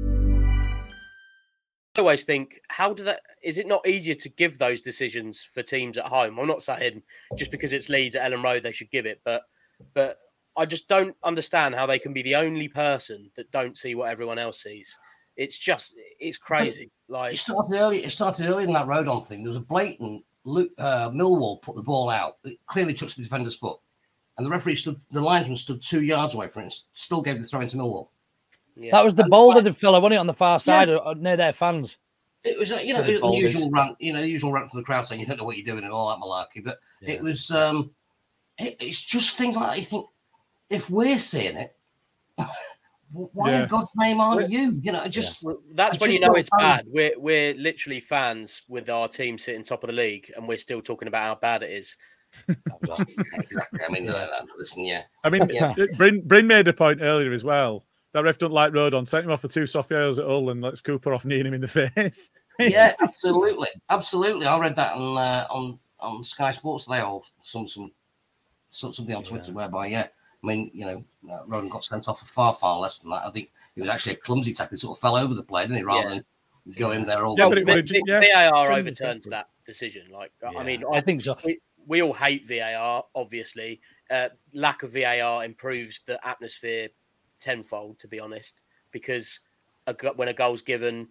I always think, is it not easier to give those decisions for teams at home? I'm not saying just because it's Leeds at Ellen Road they should give it, but I just don't understand how they can be the only person that don't see what everyone else sees. It's crazy. It started early in that Rodon thing. There was a blatant Millwall put the ball out. It clearly touched the defender's foot, and the linesman stood 2 yards away from it and still gave the throw into Millwall. Yeah. That was the bouldered fella, wasn't it, on the far side near their fans? It was, the usual rant, the usual rant from the crowd saying you don't know what you're doing and all that malarkey. But it was, it's just things like that. You think, if we're seeing it, why in God's name aren't you? That's when you know it's bad. We're literally fans with our team sitting top of the league, and we're still talking about how bad it is. Exactly. I mean, listen, Bryn made a point earlier as well. That ref don't like Rodon. Sent him off for 2 soft yellows at Hull and lets Cooper off kneeing him in the face. Yeah, absolutely. I read that on Sky Sports today, or something on Twitter, whereby Rodon got sent off for far less than that. I think it was actually a clumsy tackle. He sort of fell over the play, didn't he, rather than go in there all. VAR overturns that decision. I think so. We all hate VAR, obviously. Lack of VAR improves the atmosphere tenfold, to be honest, because when a goal's given,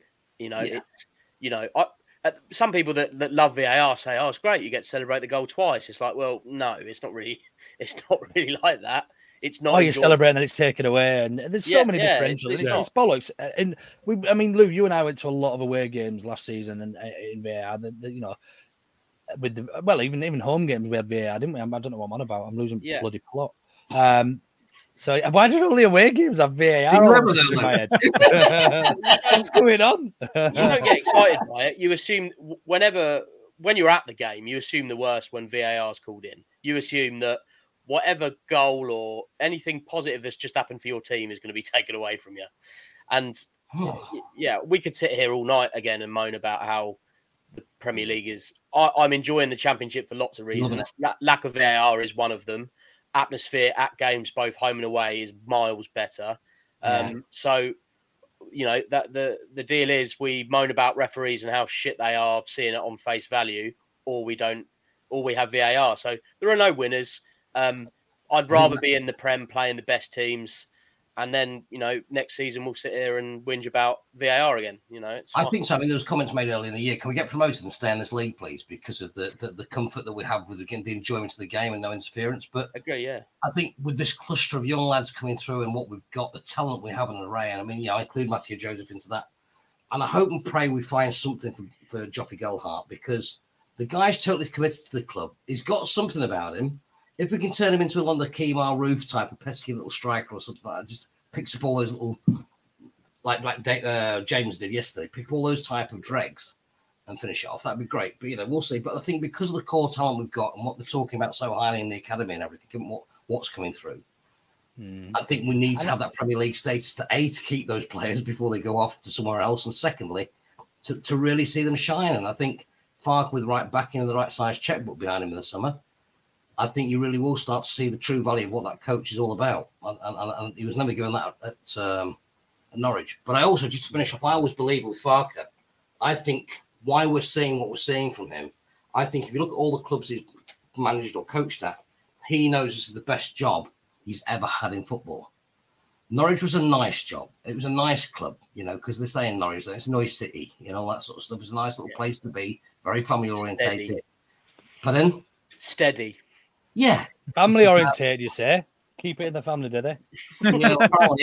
some people that love VAR say, "Oh, it's great, you get to celebrate the goal twice." It's like, well, no, it's not really like that. It's not. Oh, you celebrate and then it's taken away, and there's so many differentials. It's bollocks. And Lou, you and I went to a lot of away games last season, and in VAR, even home games we had VAR, didn't we? I don't know what I'm on about. I'm losing bloody plot. So why did only away games have VAR in my head? What's going on? You don't get excited by it. You assume when you're at the game, you assume the worst when VAR is called in. You assume that whatever goal or anything positive that's just happened for your team is going to be taken away from you. And we could sit here all night again and moan about how the Premier League is. I'm enjoying the Championship for lots of reasons. Lack of VAR is one of them. Atmosphere at games, both home and away, is miles better. So, that the deal is we moan about referees and how shit they are, seeing it on face value, or we don't, or we have VAR. So there are no winners. I'd rather be in the Prem playing the best teams. and then next season we'll sit here and whinge about VAR again. I think so. I mean, there was comments made earlier in the year. Can we get promoted and stay in this league, please? Because of the comfort that we have with the enjoyment of the game and no interference. But I agree, yeah. I think with this cluster of young lads coming through and what we've got, the talent we have in an array, and I mean, I include Matthew Joseph into that. And I hope and pray we find something for Joffrey Gelhardt, because the guy's totally committed to the club. He's got something about him. If we can turn him into the Kemar Roof type of pesky little striker or something like that, just picks up all those little, like James did yesterday, pick up all those type of dregs and finish it off, that'd be great. But, we'll see. But I think because of the core talent we've got and what they're talking about so highly in the academy and everything, and what's coming through, I think we need to have that Premier League status to keep those players before they go off to somewhere else, and secondly, to really see them shine. And I think Farke, with the right backing and the right size checkbook behind him in the summer, I think you really will start to see the true value of what that coach is all about. And he was never given that at Norwich. But I also, just to finish off, I always believe with Farke, I think why we're seeing what we're seeing from him, I think if you look at all the clubs he's managed or coached at, he knows this is the best job he's ever had in football. Norwich was a nice job. It was a nice club, because they say in Norwich that it's a nice city, all that sort of stuff. It's a nice little place to be, very family orientated. Pardon? Steady. Yeah. Family orientated, you say? Keep it in the family, do they? Yeah.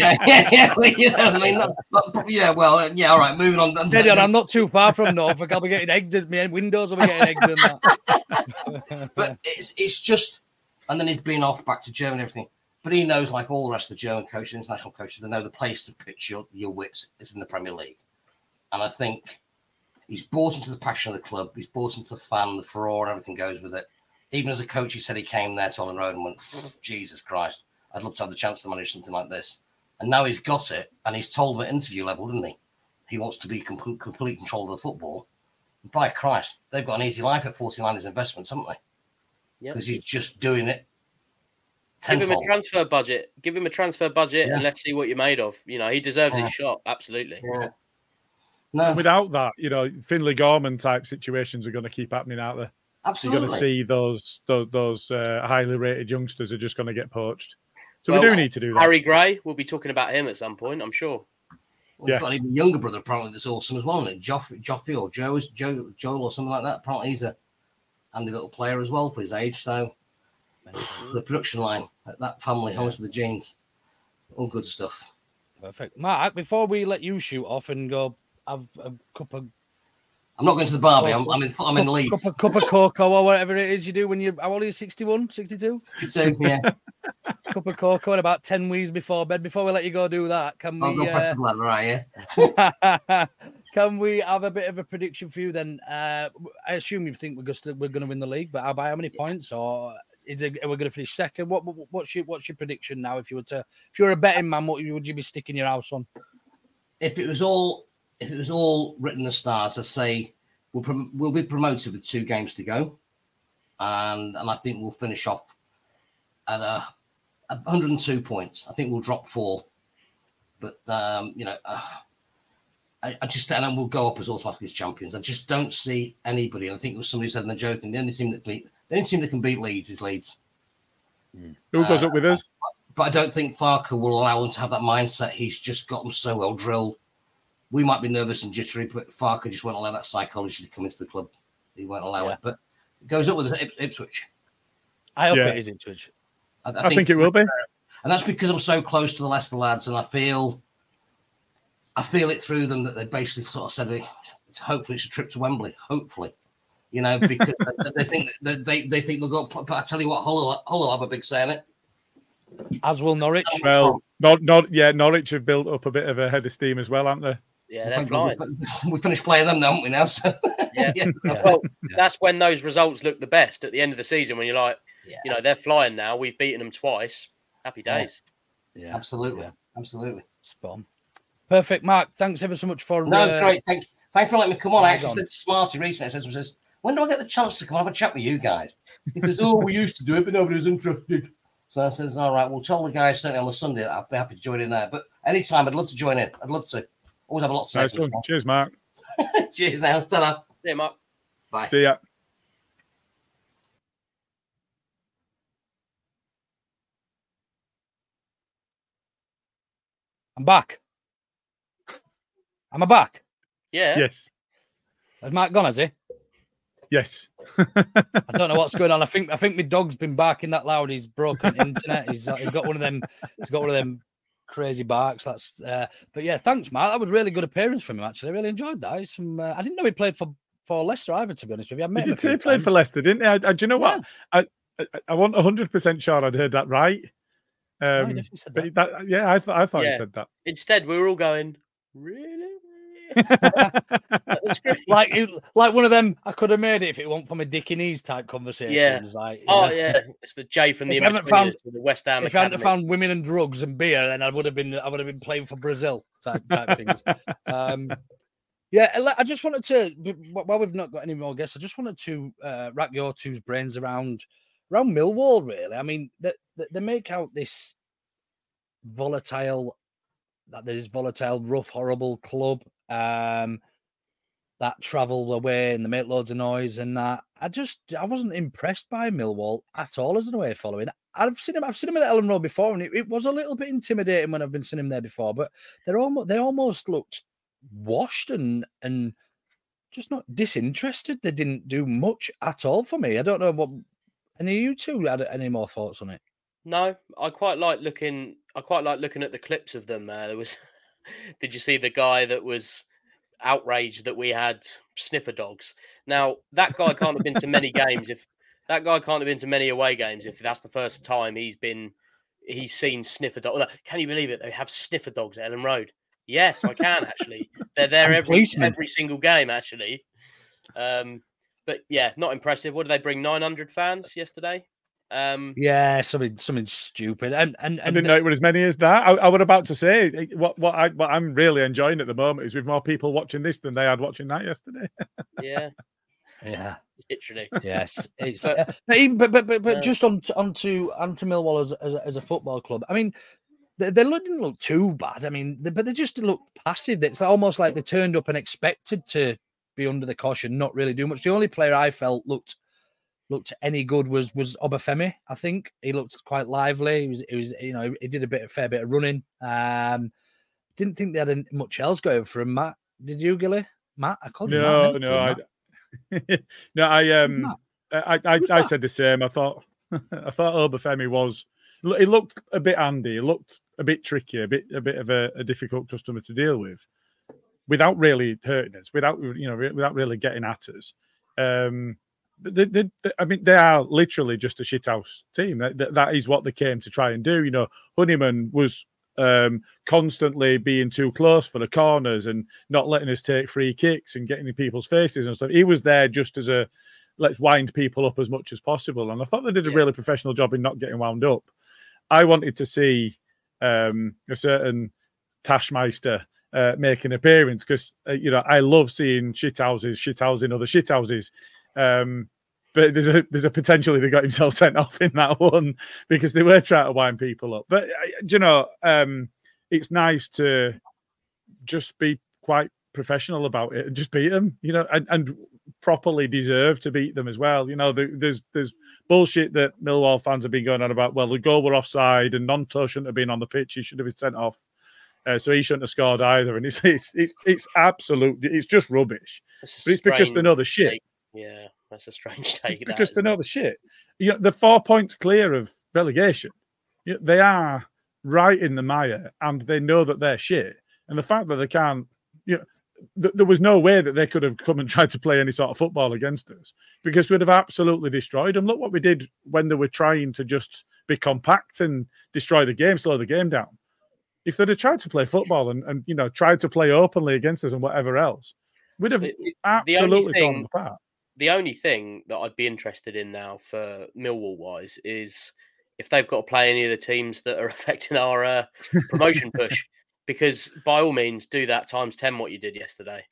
I mean, all right, moving on. Steady on, I'm not too far from Norfolk. I'll be getting egged. My windows will be getting egged. And that. But it's just, and then he's been off back to Germany and everything. But he knows, like all the rest of the German coaches, international coaches, they know the place to pitch your wits is in the Premier League. And I think he's bought into the passion of the club. He's bought into the fan, the furore, and everything goes with it. Even as a coach, he said he came there to Holland Road and went, Jesus Christ, I'd love to have the chance to manage something like this. And now he's got it, and he's told them at interview level, didn't he? He wants to be complete control of the football. And by Christ, they've got an easy life at 49 his investments, haven't they? Because he's just doing it tenfold. Give him a transfer budget. And let's see what you're made of. He deserves his shot. Absolutely. Yeah. No. Without that, Finley Gorman type situations are going to keep happening out there. Absolutely. You're going to see those highly rated youngsters are just going to get poached. So we do need to do that. Harry Gray, we'll be talking about him at some point, I'm sure. Well, he's got an even younger brother, apparently, that's awesome as well, isn't it? Joffrey or Joel or something like that. Apparently he's a handy little player as well for his age. So the production line, that family, honestly, the genes, all good stuff. Perfect. Mark, before we let you shoot off and go have a cup of... I'm not going to the Barbie. I'm in Leeds. Cup of cocoa or whatever it is you do when you're... How old are you? 61? 62? 62, yeah. Cup of cocoa and about 10 weeks before bed. Before we let you go do that, can we... I'll go press the button, right, yeah. Can we have a bit of a prediction for you then? I assume you think we're going to win the league, but by how many points? Or are we going to finish second? What's your prediction now? If you were a betting man, what would you be sticking your house on? If it was all written as stars, I'd say we'll be promoted with 2 games to go, and I think we'll finish off at 102 points. I think we'll drop 4, but I just, and then we'll go up as automatically as champions. I just don't see anybody, and I think it was somebody who said in the joke, the only team that can beat Leeds is Leeds. Who goes up with us? But I don't think Farke will allow them to have that mindset. He's just got them so well drilled. We might be nervous and jittery, but Farke just won't allow that psychology to come into the club. He won't allow it. But it goes up with Ipswich. I hope it is Ipswich. I think it will be. And that's because I'm so close to the Leicester lads, and I feel it through them that they basically sort of said, hopefully it's a trip to Wembley. Hopefully. Because they think they'll go. But I tell you what, Hull will have a big say in it. As will Norwich. Well, Norwich have built up a bit of a head of steam as well, haven't they? Yeah, they're flying. We finished playing them, haven't we now? So. Yeah. Well, that's when those results look the best at the end of the season. When you're like, they're flying now. We've beaten them twice. Happy days. Yeah, absolutely. Spot on. Perfect, Mark. Thanks ever so much for. Great. Thanks for letting me come on. I actually said to Smarty recently, I says, when do I get the chance to come and have a chat with you guys? He goes, we used to do it, but nobody's interested. So I says, all right, we'll tell the guys certainly on the Sunday that I'll be happy to join in there. But anytime, I'd love to join in. I'd love to. Always have a lot to say. Nice. Cheers, Mark. Cheers now. Ta-da. See you, Mark. Bye. See ya. I'm back. Am I back? Yeah. Yes. Has Mark gone, has he? Yes. I don't know what's going on. I think my dog's been barking that loud. He's broken internet. He's got one of them. He's got one of them crazy barks. That's. But yeah, thanks, Mark. That was a really good appearance from him. Actually, I really enjoyed that. I didn't know he played for Leicester either. To be honest with you, He did say he played for Leicester, didn't he? Do you know what? I want 100% sure I'd heard that right. Said that. I thought he said that. Instead, we were all going, really? like one of them. I could have made it if it weren't for my dick in knees type conversations. Yeah. Like, It's the J from the If I hadn't found- to the West Ham. If I hadn't found women and drugs and beer, then I would have been playing for Brazil type things. I just wanted to, while we've not got any more guests, I just wanted to rack your two's brains around Millwall. Really, I mean, they make out this volatile, rough, horrible club that travel away and they make loads of noise and that. I wasn't impressed by Millwall at all as an away following. I've seen him at Ellen Road before, and it was a little bit intimidating when I've been seeing him there before. But they almost looked washed and just not disinterested. They didn't do much at all for me. I don't know what any of you two had any more thoughts on it. No, I quite like looking at the clips of them. There was. Did you see the guy that was outraged that we had sniffer dogs? Now that guy can't have been to many games. If that guy can't have been to many away games, if that's the first time he's seen sniffer dogs. Can you believe it? They have sniffer dogs at Ellen Road. Yes, I can actually. They're there every single game actually. But yeah, not impressive. What did they bring? 900 fans yesterday. Something stupid. And I didn't know it were as many as that. I was about to say what I'm really enjoying at the moment is with more people watching this than they had watching that yesterday. Yeah. Yeah. Literally. Yes. It's but just onto Millwall as a football club. I mean, they didn't look too bad. I mean, but they just looked passive. It's almost like they turned up and expected to be under the caution, not really do much. The only player I felt looked any good was Obafemi. I think he looked quite lively. He was he did a fair bit of running. Didn't think they had much else going for him. Matt, did you, Gilly? Matt, I called you Matt. I said the same. I thought Obafemi he looked a bit handy. He looked a bit tricky, a bit of a difficult customer to deal with, without really hurting us, without really getting at us. They are literally just a shithouse team. That is what they came to try and do. Honeyman was constantly being too close for the corners and not letting us take free kicks and getting in people's faces and stuff. He was there just as let's wind people up as much as possible. And I thought they did a really professional job in not getting wound up. I wanted to see a certain Tashmeister make an appearance because, I love seeing shithousing other shithouses. But there's a potential they got himself sent off in that one because they were trying to wind people up. But it's nice to just be quite professional about it and just beat them, and properly deserve to beat them as well. There's bullshit that Millwall fans have been going on about. Well, the goal were offside and Nonto shouldn't have been on the pitch. He should have been sent off. So he shouldn't have scored either. And it's absolutely, it's just rubbish. But it's because they know the shit. Yeah, that's a strange take. Because they know the shit. They're 4 points clear of relegation. They are right in the mire, and they know that they're shit. And the fact that they can't, there was no way that they could have come and tried to play any sort of football against us because we'd have absolutely destroyed them. Look what we did when they were trying to just be compact and destroy the game, slow the game down. If they'd have tried to play football and tried to play openly against us and whatever else, we'd have absolutely torn them apart. The only thing that I'd be interested in now for Millwall-wise is if they've got to play any of the teams that are affecting our promotion push, because by all means, do that times 10 what you did yesterday.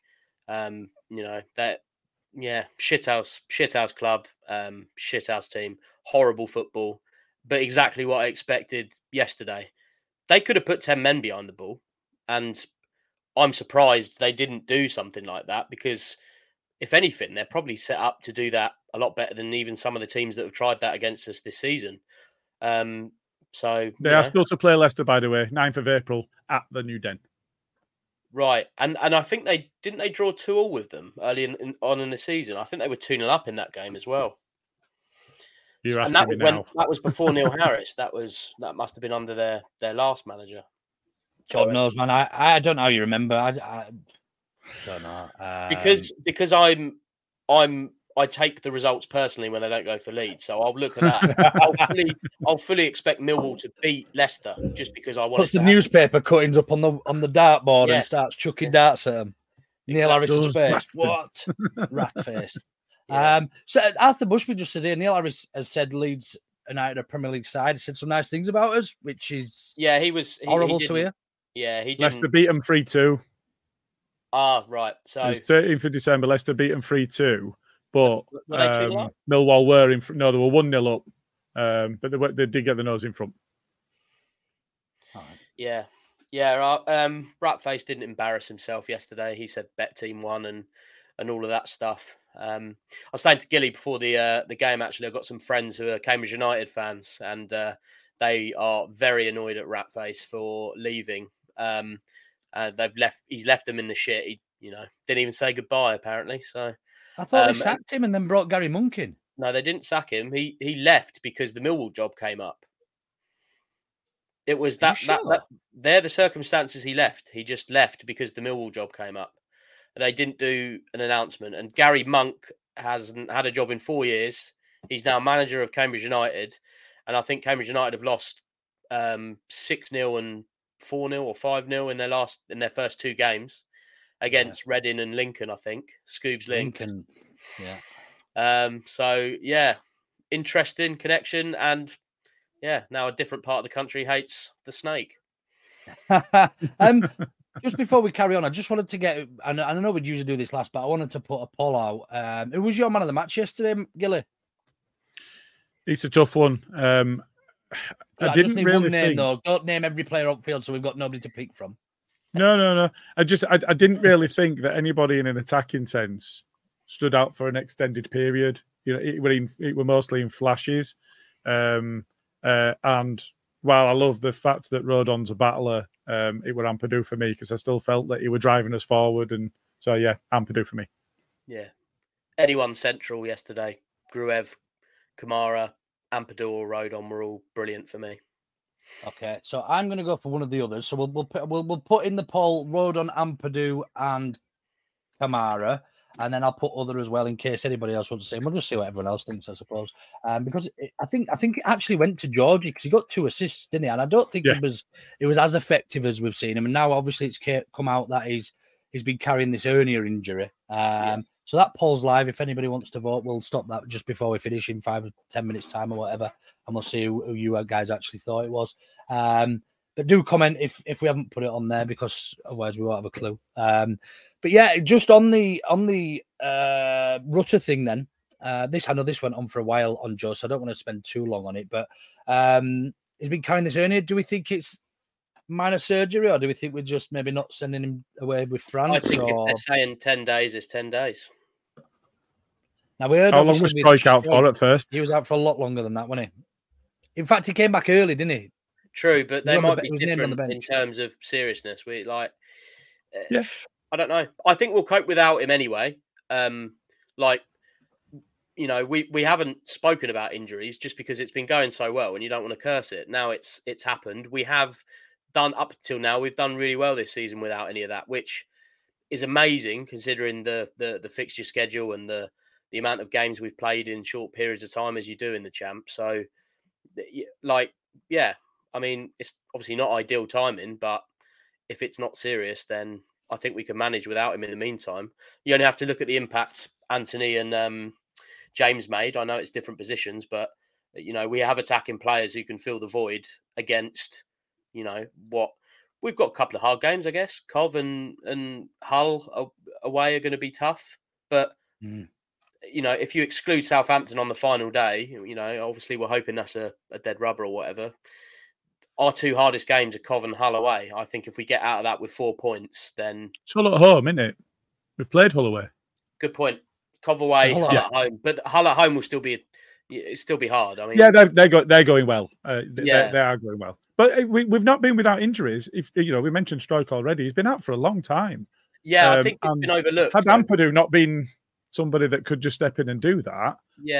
Shithouse club, shithouse team, horrible football, but exactly what I expected yesterday. They could have put 10 men behind the ball, and I'm surprised they didn't do something like that because if anything, they're probably set up to do that a lot better than even some of the teams that have tried that against us this season. They are still to play Leicester, by the way, 9th of April at the New Den. Right, and I think they draw 2-2 with them early in the season. I think they were 2-0 up in that game as well. You're and asking me now. That was before Neil Harris. That must have been under their last manager. God knows, man. I don't know how you remember. I don't know. Because I take the results personally when they don't go for Leeds, so I'll look at that. I'll fully expect Millwall to beat Leicester just because I want. Puts the newspaper cuttings up on the dartboard and starts chucking darts at them. Neil Harris's face. What rat face? Yeah. So Arthur Bushby just says here, Neil Harris has said Leeds United are Premier League side. He said some nice things about us, which is horrible to hear. Yeah, he didn't. Leicester beat them 3-2. Ah, right. So it was 13th of December. Leicester beat them 3-2. But were they 2-0 up? Millwall were in front. No, they were 1-0 up. But they did get the nose in front. Yeah. Ratface didn't embarrass himself yesterday. He said bet team won and all of that stuff. I was saying to Gilly before the game, actually, I've got some friends who are Cambridge United fans, and they are very annoyed at Ratface for leaving. He's left them in the shit. He, didn't even say goodbye, apparently. So I thought they sacked him and then brought Gary Monk in. No, they didn't sack him. He left because the Millwall job came up. It was that they're the circumstances he left. He just left because the Millwall job came up. They didn't do an announcement. And Gary Monk hasn't had a job in 4 years. He's now manager of Cambridge United. And I think Cambridge United have lost 6-0 and 4-0 or 5-0 in their first 2 games against Reading and Lincoln, I think. Scoob's Lincoln. Yeah. So, yeah, interesting connection. And, yeah, now a different part of the country hates the snake. Just before we carry on, I just wanted to get, and I know we'd usually do this last, but I wanted to put a poll out. Who was your man of the match yesterday, Gilly? It's a tough one. I didn't really think. Though. Don't name every player on field, so we've got nobody to pick from. No. I didn't really think that anybody in an attacking sense stood out for an extended period. It were mostly in flashes. And while I love the fact that Rodon's a battler, it were Ampadu for me because I still felt that he were driving us forward. And so, yeah, Ampadu for me. Yeah. Anyone central yesterday. Gruev, Kamara, Ampadu or Rodon were all brilliant for me. Okay, so I'm going to go for one of the others. So we'll put in the poll Rodon, Ampadu, and Kamara, and then I'll put other as well in case anybody else wants to say. We'll just see what everyone else thinks, I suppose. Because I think it actually went to Georgie because he got 2 assists, didn't he? And I don't think it was as effective as we've seen him. And now obviously it's come out that he's been carrying this hernia injury. So that poll's live. If anybody wants to vote, we'll stop that just before we finish in 5 or 10 minutes time or whatever, and we'll see who you guys actually thought it was. But do comment if we haven't put it on there because otherwise we won't have a clue. But yeah, just on the Rutter thing then. I know this went on for a while on Joe, so I don't want to spend too long on it. But he's been carrying this hernia. Do we think it's minor surgery, or do we think we're just maybe not sending him away with France? I think if they're saying 10 days, it's 10 days. Now we heard how long was Troik out for at first? He was out for a lot longer than that, wasn't he? In fact, he came back early, didn't he? True, but they might be different in terms of seriousness. I don't know. I think we'll cope without him anyway. We haven't spoken about injuries just because it's been going so well, and you don't want to curse it. Now it's happened. We have done up until now. We've done really well this season without any of that, which is amazing considering the fixture schedule and the amount of games we've played in short periods of time as you do in the champ. So, I mean, it's obviously not ideal timing, but if it's not serious, then I think we can manage without him in the meantime. You only have to look at the impact Anthony and James made. I know it's different positions, but, we have attacking players who can fill the void against, what we've got a couple of hard games, I guess. Cov and Hull away are going to be tough, but if you exclude Southampton on the final day, obviously we're hoping that's a dead rubber or whatever. Our 2 hardest games are Cov and Hull away. I think if we get out of that with 4 points, then it's Hull at home, isn't it? We've played Hull away. Good point. Cov away, Hull at home, but Hull at home will still be hard. I mean, they're going well. They are going well. But we've not been without injuries. If we mentioned Struijk already, he's been out for a long time. Yeah, I think it's been overlooked. Had Ampadu not been somebody that could just step in and do that,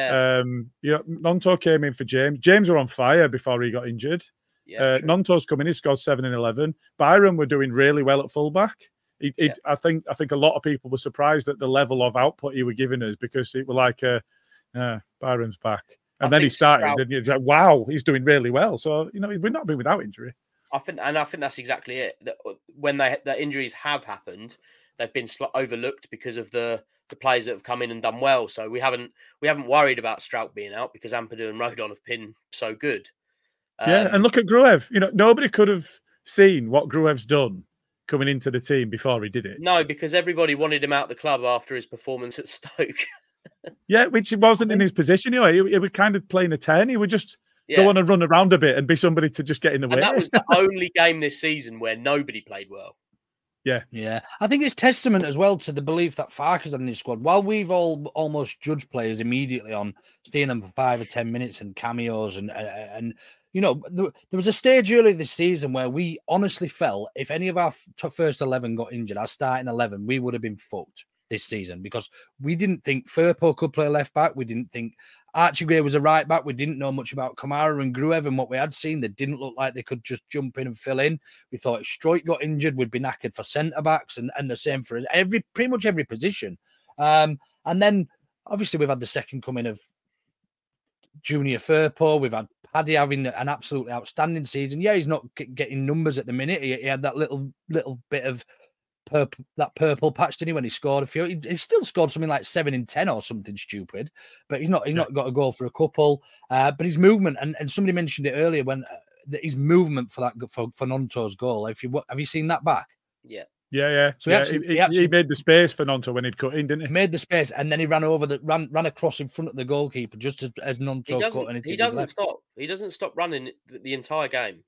Gnonto came in for James. James were on fire before he got injured. Yeah, Gnonto's come in. He scored 7 in 11. Byron were doing really well at fullback. I think a lot of people were surprised at the level of output he were giving us because it was like, Byron's back. And then he started, and you're like, wow, he's doing really well. So, we've not been without injury. I think that's exactly it. That when the injuries have happened, they've been overlooked because of the players that have come in and done well. So we haven't worried about Struijk being out because Ampadu and Rodon have been so good. And look at Gruev. Nobody could have seen what Gruev's done coming into the team before he did it. No, because everybody wanted him out the club after his performance at Stoke. Yeah, which wasn't in his position. He was kind of playing a 10. He would just go on and run around a bit and be somebody to just get in the way. And that was the only game this season where nobody played well. Yeah. I think it's testament as well to the belief that Farke's had in his squad. While we've all almost judged players immediately on seeing them for 5 or 10 minutes and cameos and there was a stage earlier this season where we honestly felt if any of our first 11 got injured, our starting 11, we would have been fucked this season because we didn't think Firpo could play left back. We didn't think Archie Gray was a right back. We didn't know much about Kamara and Gruev and what we had seen. They didn't look like they could just jump in and fill in. We thought if Struijk got injured, we'd be knackered for centre backs and the same for pretty much every position. And then obviously we've had the second coming of Junior Firpo. We've had Paddy having an absolutely outstanding season. Yeah, he's not getting numbers at the minute. He had that little bit of purple patch, didn't he, when he scored a few? He still scored something like 7 in 10 or something stupid, but he's not got a goal for a couple. But his movement, and somebody mentioned it earlier when his movement for Gnonto's goal. Have you seen that back? Yeah. Yeah. So he made the space for Gnonto when he'd cut in, didn't he? Made the space, and then he ran ran across in front of the goalkeeper just as Gnonto cut. And he doesn't stop. He doesn't stop running the entire game.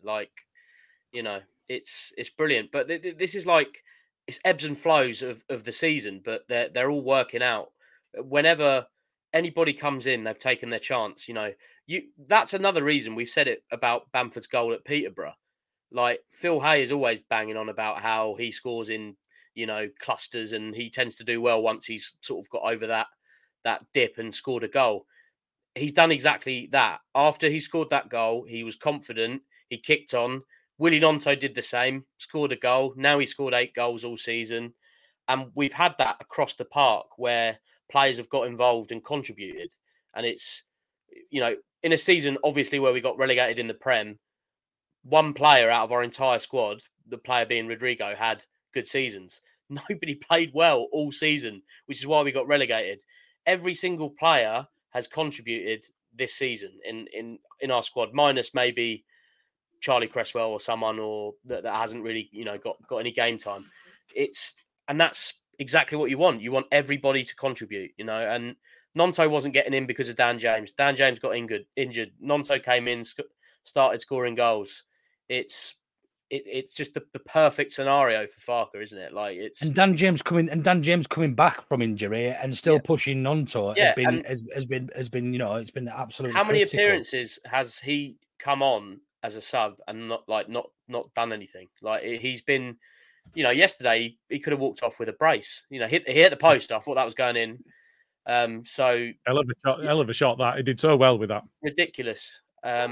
It's brilliant. But this is like it's ebbs and flows of the season, but they're all working out. Whenever anybody comes in, they've taken their chance. That's another reason we've said it about Bamford's goal at Peterborough. Like Phil Hay is always banging on about how he scores in, clusters and he tends to do well once he's sort of got over that dip and scored a goal. He's done exactly that. After he scored that goal, he was confident. He kicked on. Willy Gnonto did the same, scored a goal. Now he scored 8 goals all season. And we've had that across the park where players have got involved and contributed. And it's, in a season, obviously, where we got relegated in the Prem, one player out of our entire squad, the player being Rodrigo, had good seasons. Nobody played well all season, which is why we got relegated. Every single player has contributed this season in our squad, minus maybe Charlie Cresswell or someone or that hasn't really, got any game time. And that's exactly what you want. You want everybody to contribute, and Gnonto wasn't getting in because of Dan James. Dan James got injured. Gnonto came in, started scoring goals. It's just the perfect scenario for Farke, isn't it? And Dan James coming back from injury and still pushing Gnonto has been it's been absolutely. How many critical. appearances has he come on as a sub and not done anything? Like he's been, yesterday he could have walked off with a brace. He hit the post. I thought that was going in. So hell of a shot that he did so well with that. Ridiculous.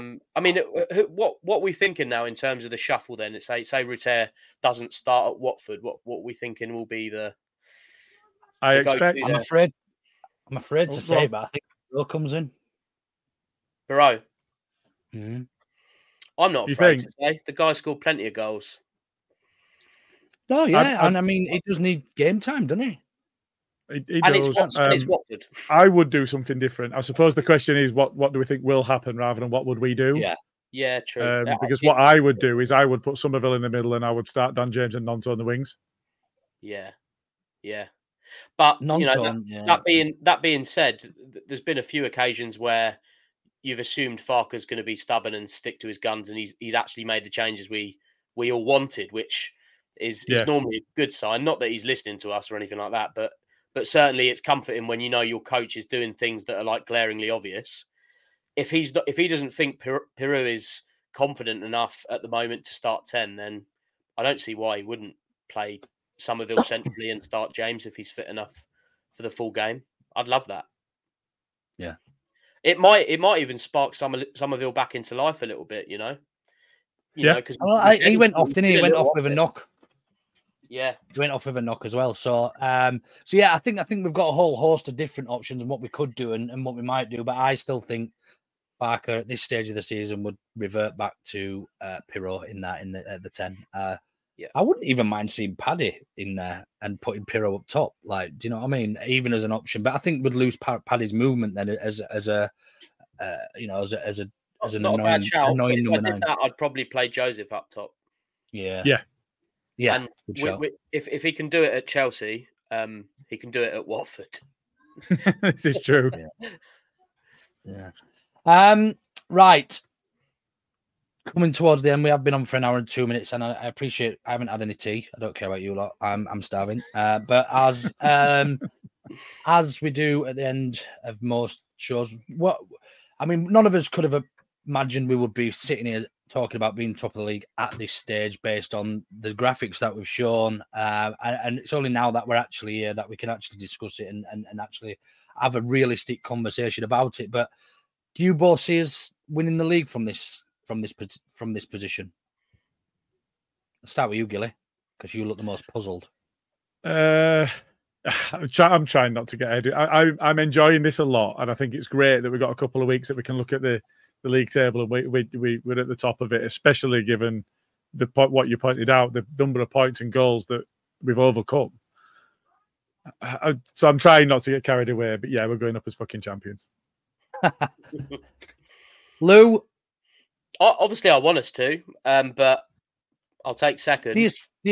What we thinking now in terms of the shuffle? Then say Rutter doesn't start at Watford. What we thinking will be the? I'm afraid to say, but I think Burrow comes in. Burrow. Mm-hmm. I'm not afraid to say the guy scored plenty of goals. Oh yeah, he does need game time, doesn't he? He does. It's Watford. I would do something different. I suppose the question is, what do we think will happen rather than what would we do? Yeah, true. Because what I would do is I would put Somerville in the middle and I would start Dan James and Gnonto on the wings. Yeah. But Gnonto, that being said, there's been a few occasions where you've assumed Farke's going to be stubborn and stick to his guns, and he's actually made the changes we all wanted, which is normally a good sign. Not that he's listening to us or anything like that, but certainly it's comforting when your coach is doing things that are like glaringly obvious. If he doesn't think Peru is confident enough at the moment to start 10, then I don't see why he wouldn't play Somerville centrally and start James if he's fit enough for the full game. I'd love that. Yeah. It might even spark Somerville back into life a little bit, you know? You know, because he went off, didn't he? He went off with a knock. Yeah. He went off with a knock as well. So yeah, I think we've got a whole host of different options and what we could do and what we might do. But I still think Parker at this stage of the season would revert back to Pirro at the 10. I wouldn't even mind seeing Paddy in there and putting Pirro up top. Like, do you know what I mean? Even as an option, but I think we'd lose Paddy's movement then as an annoying number 9. I'd probably play Joseph up top. Yeah. And if he can do it at Chelsea, he can do it at Watford. This is true. Yeah. Right. Coming towards the end, we have been on for an hour and 2 minutes, and I appreciate. I haven't had any tea. I don't care about you lot. I'm starving. But as we do at the end of most shows, none of us could have imagined we would be sitting here talking about being top of the league at this stage based on the graphics that we've shown. And it's only now that we're actually here that we can actually discuss it and actually have a realistic conversation about it. But do you both see us winning the league from this position? I'll start with you, Gilly, because you look the most puzzled. I'm trying not to get ahead. I'm enjoying this a lot, and I think it's great that we've got a couple of weeks that we can look at the league table and we're at the top of it, especially given what you pointed out, the number of points and goals that we've overcome. So I'm trying not to get carried away, but yeah, we're going up as fucking champions. Lou? Obviously, I want us to, but I'll take second. Do you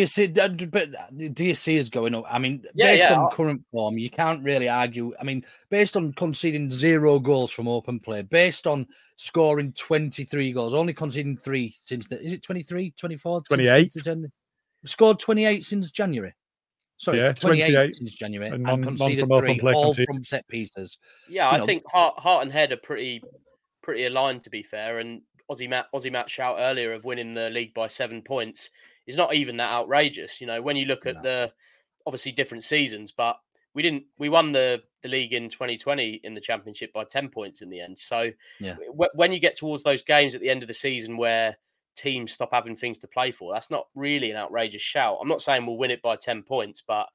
see us going up? I mean, based on current form, you can't really argue. I mean, based on conceding 0 goals from open play, based on scoring 23 goals, only conceding 3 since is it 23, 24? 28. Scored 28 since January. Sorry, yeah, 28 since January and conceded 3, all from set pieces. Yeah, I think Heart and Head are pretty aligned, to be fair, and Aussie Matt shout earlier of winning the league by 7 points is not even that outrageous. You know, when you look at the obviously different seasons, but we won the league in 2020 in the championship by 10 points in the end. So when you get towards those games at the end of the season where teams stop having things to play for, that's not really an outrageous shout. I'm not saying we'll win it by 10 points, but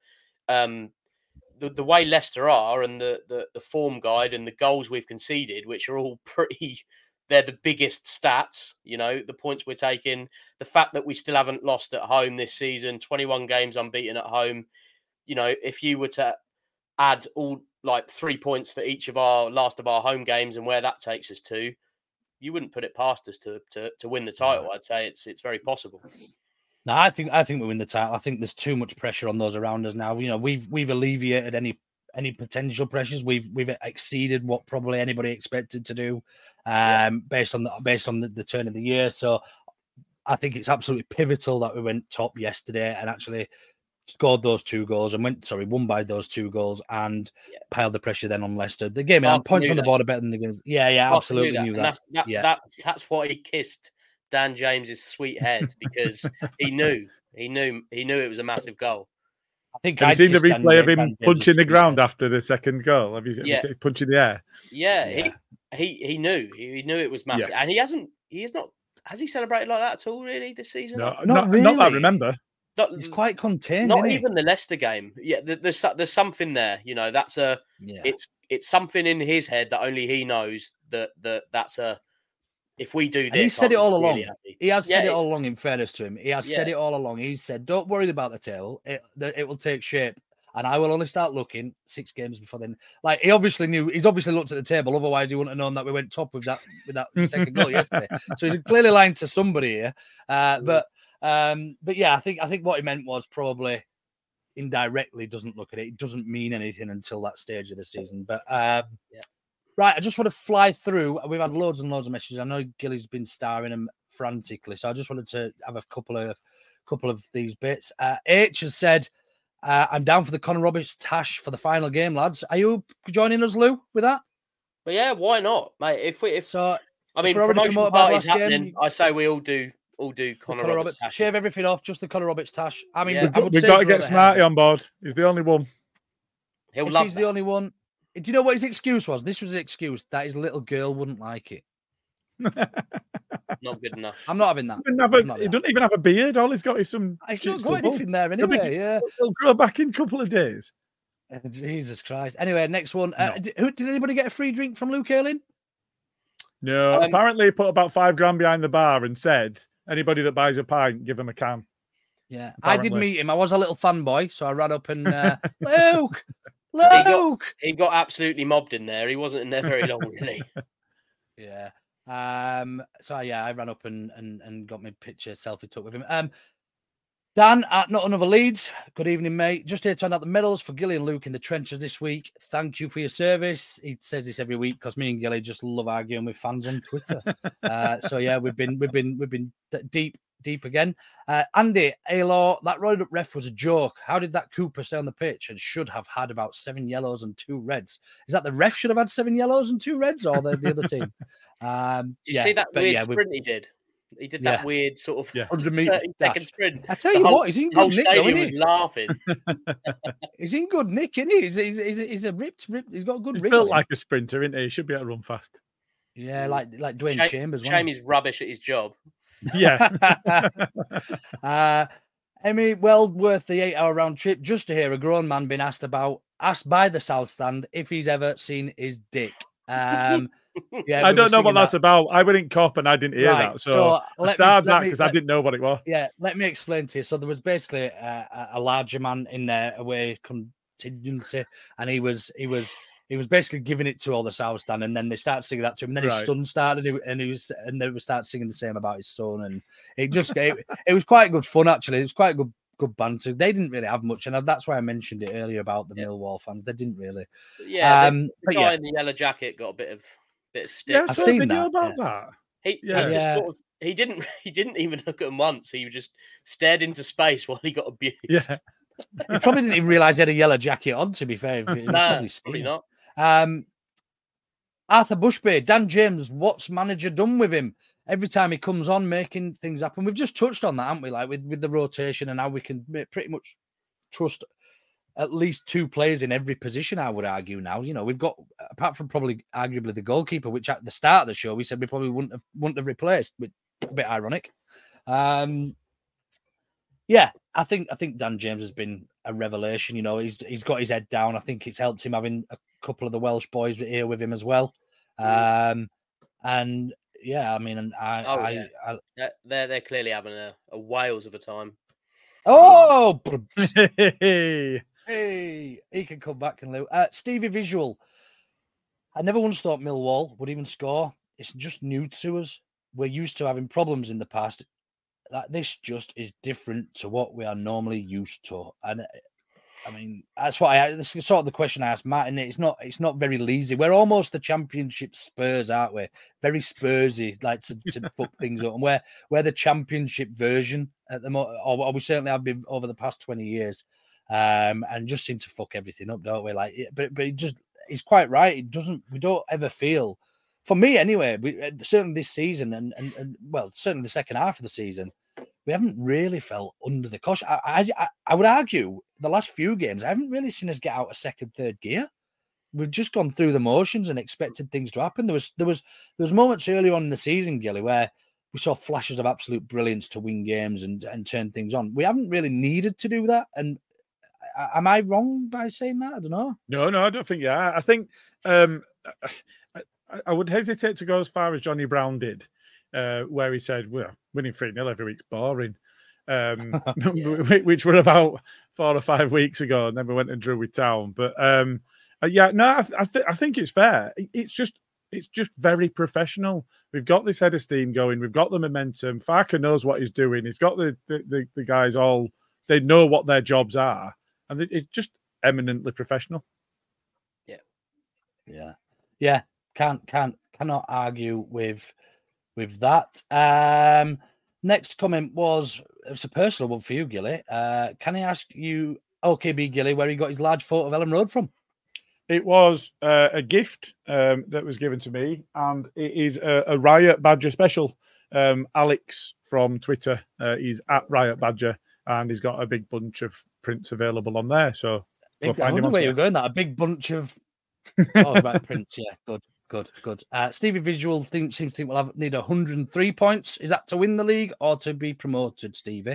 the way Leicester are and the form guide and the goals we've conceded, which are all they're the biggest stats, you know, the points we're taking, the fact that we still haven't lost at home this season, 21 games unbeaten at home. You know, if you were to add all like 3 points for each of our last of our home games and where that takes us to, you wouldn't put it past us to win the title. I'd say it's very possible. No, I think we win the title. I think there's too much pressure on those around us now. You know, we've alleviated any potential pressures. We've exceeded what probably anybody expected to do, based on the turn of the year. So I think it's absolutely pivotal that we went top yesterday and actually scored those 2 goals and won by those 2 goals and piled the pressure then on Leicester. The game, points on the board are better than the games. Yeah, absolutely knew that. That's why he kissed Dan James's sweet head, because he knew it was a massive goal. I think have you seen the replay of him punching the ground after the second goal? Have you seen punching the air? Yeah. He knew it was massive, and has he celebrated like that at all really this season? No, not really. Not that I remember. He's quite contained. Not even the Leicester game. Yeah, there's something there. You know, it's something in his head that only he knows that's a. If we do this, he said it all along. Really, he has said it all along. In fairness to him, he has said it all along. He said, "Don't worry about the tail; it will take shape, and I will only start looking 6 games before then." Like he obviously knew. He's obviously looked at the table. Otherwise, he wouldn't have known that we went top with that second goal yesterday. So he's clearly lying to somebody here. But yeah, I think what he meant was probably indirectly doesn't look at it. It doesn't mean anything until that stage of the season. But right, I just want to fly through. We've had loads and loads of messages. I know Gilly's been starring them frantically, so I just wanted to have a couple of these bits. H has said, "I'm down for the Connor Roberts Tash for the final game, lads. Are you joining us, Lou, with that?" But yeah, why not, mate? I mean, promotion parties happening. I say we all do Connor Roberts. Shave everything off, just the Connor Roberts tash. I mean, we've got to get Smarty on board. He's the only one. He's the only one. Do you know what his excuse was? This was an excuse that his little girl wouldn't like it. Not good enough. I'm not having that. He doesn't even have a beard. All he's got is some. He's not got anything there anyway. He'll grow back in a couple of days. Jesus Christ. Anyway, next one. Did anybody get a free drink from Luke Ayling? No. Apparently, he put about $5 behind the bar and said, anybody that buys a pint, give him a can. Yeah, apparently. I did meet him. I was a little fanboy, so I ran up and Luke. He got absolutely mobbed in there. He wasn't in there very long, really. Yeah. So yeah, I ran up and got my picture selfie took with him. Dan at Not Another Leeds. Good evening, mate. Just here to hand out the medals for Gilly and Luke in the trenches this week. Thank you for your service. He says this every week because me and Gilly just love arguing with fans on Twitter. So yeah, we've been deep again. Andy Aylor, that roided up ref was a joke. How did that Cooper stay on the pitch and should have had about 7 yellows and 2 reds? Is that the ref should have had 7 yellows and 2 reds, or the other team? Did you see that weird sprint he did? He did that weird sort of 30-second sprint. I tell you what, he's in good nick. Stadium was laughing. He's in good nick, isn't he? He's a ripped. He's got a good. He's built like a sprinter, isn't he? He should be able to run fast. Yeah, like Dwayne Chambers. Shame he's rubbish at his job. Yeah. Emmy, well worth the 8-hour round trip just to hear a grown man being asked by the South Stand if he's ever seen his dick. Yeah, I don't know what that's about. I went in cop and I didn't hear that. So I started that because I didn't know what it was. Yeah, let me explain to you. So there was basically a larger man in there, away contingency, and he was basically giving it to all the South Stand, and then they started singing that to him. And then his son started, and they would start singing the same about his son, and it was quite good fun actually. It was quite good banter. They didn't really have much, and that's why I mentioned it earlier about the Millwall fans. They didn't really. Yeah, the guy in the yellow jacket got a bit of stick. Yeah, I've seen that. About that. He didn't even look at him once. He just stared into space while he got abused. Yeah. He probably didn't even realise he had a yellow jacket on, to be fair. Probably not. Arthur Bushby, Dan James, what's manager done with him? Every time he comes on, making things happen. We've just touched on that, haven't we? Like with the rotation and how we can pretty much trust at least 2 players in every position, I would argue now. You know, we've got, apart from probably arguably the goalkeeper, which at the start of the show we said we probably wouldn't have replaced, which a bit ironic. Yeah, I think Dan James has been a revelation. You know, he's got his head down. I think it's helped him having a couple of the Welsh boys here with him as well. And yeah, I mean, they're clearly having a whales of a time. Oh, hey, he can come back and Stevie Visual. I never once thought Millwall would even score. It's just new to us. We're used to having problems in the past. This just is different to what we are normally used to. And I mean, that's what this is sort of the question I asked Martin. It's not very lazy. We're almost the Championship Spurs, aren't we? Very Spursy, like to fuck things up. And we're the Championship version at the moment, or we certainly have been over the past 20 years, and just seem to fuck everything up, don't we? Like, but he's quite right. We don't ever feel, for me anyway. Certainly this season, and well, certainly the second half of the season, we haven't really felt under the cosh. I would argue the last few games, I haven't really seen us get out of second, third gear. We've just gone through the motions and expected things to happen. There was moments earlier on in the season, Gilly, where we saw flashes of absolute brilliance to win games and turn things on. We haven't really needed to do that. And am I wrong by saying that? I don't know. No, I don't think. Yeah, I think I would hesitate to go as far as Johnny Brown did. Where he said, well, winning 3-0 every week's boring, which were about 4 or 5 weeks ago, and then we went and drew with Town. But I think it's fair. It's just very professional. We've got this head of steam going. We've got the momentum. Farker knows what he's doing. He's got the guys all. They know what their jobs are, and it's just eminently professional. Yeah. Cannot argue with that. Next comment it's a personal one for you, Gilly. Can I ask you, OKB Gilly, where he got his large photo of Ellen Road from? It was a gift that was given to me, and it is a Riot Badger special. Alex from Twitter, he's at Riot Badger, and he's got a big bunch of prints available on there. So I wonder where you're going. That a big bunch of right prints. Yeah, good. Stevie Visual seems to think we'll need 103 points. Is that to win the league or to be promoted, Stevie?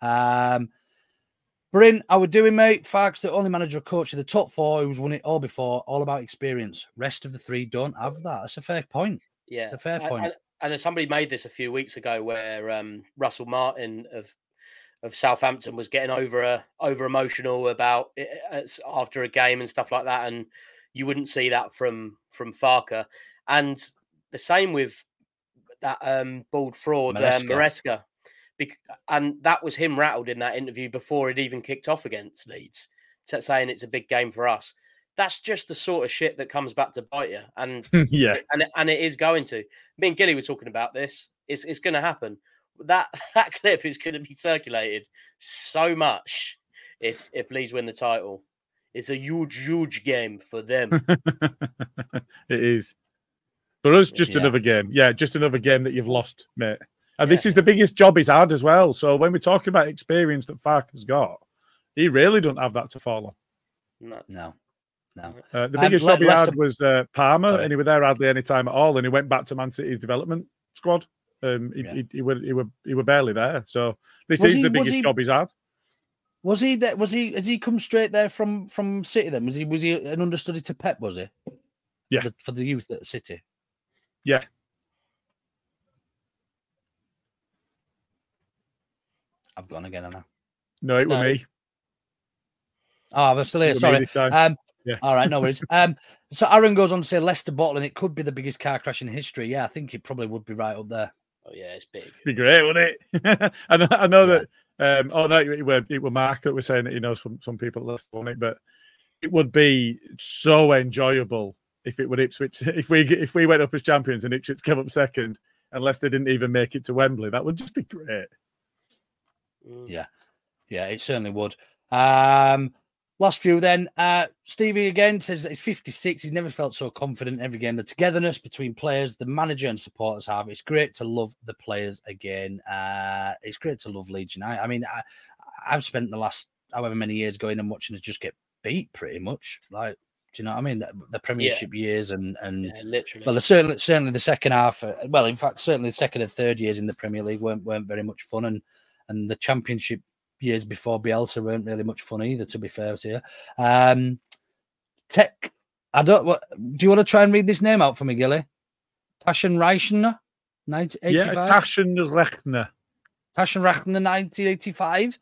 Bryn, how we doing, mate? Fark's the only manager or coach in the top 4 who's won it all before. All about experience. Rest of the 3 don't have that. That's a fair point. Yeah, it's a fair point. And somebody made this a few weeks ago where Russell Martin of Southampton was getting over emotional about it after a game and stuff like that, and you wouldn't see that from Farke. And the same with that bald fraud Maresca. And that was him rattled in that interview before it even kicked off against Leeds, saying it's a big game for us. That's just the sort of shit that comes back to bite you. And and it is going to. Me and Gilly were talking about this. It's going to happen. That clip is going to be circulated so much if Leeds win the title. It's a huge game for them. It is. For us, just another game. Yeah, just another game that you've lost, mate. And this is the biggest job he's had as well. So when we're talking about experience that Farke has got, he really don't have that to follow. No. The biggest job he had was Palmer, and he was there hardly any time at all. And he went back to Man City's development squad. He were barely there. So this is the biggest job he's had. Was he there? Has he come straight there from City then? Was he an understudy to Pep? Was he? Yeah, for the youth at City. Yeah. I've gone again, Anna. No, it was me. Oh, I'm still here. Sorry. All right, no worries. So Aaron goes on to say Leicester Bottle, and it could be the biggest car crash in history. Yeah, I think it probably would be right up there. Oh yeah, it's big. It'd be great, wouldn't it? I know that. It was Mark that was saying that he knows some people that won it, but it would be so enjoyable if it were Ipswich. If we went up as champions and Ipswich came up second, and Leicester didn't even make it to Wembley, that would just be great. Yeah, it certainly would. Last few then. Stevie again says he's 56. He's never felt so confident in every game. The togetherness between players, the manager and supporters have. It's great to love the players again. It's great to love Leeds United. I mean, I've spent the last however many years going and watching us just get beat pretty much. Like, do you know what I mean? The Premiership years and literally. Well, certainly the second half. Well, in fact, certainly the second and third years in the Premier League weren't very much fun, and the Championship years before Bielsa weren't really much fun either, to be fair to you. Tech, do you want to try and read this name out for me, Gilly? Taschenrechner, 1985? Yeah, Taschenrechner. Taschenrechner, 1985.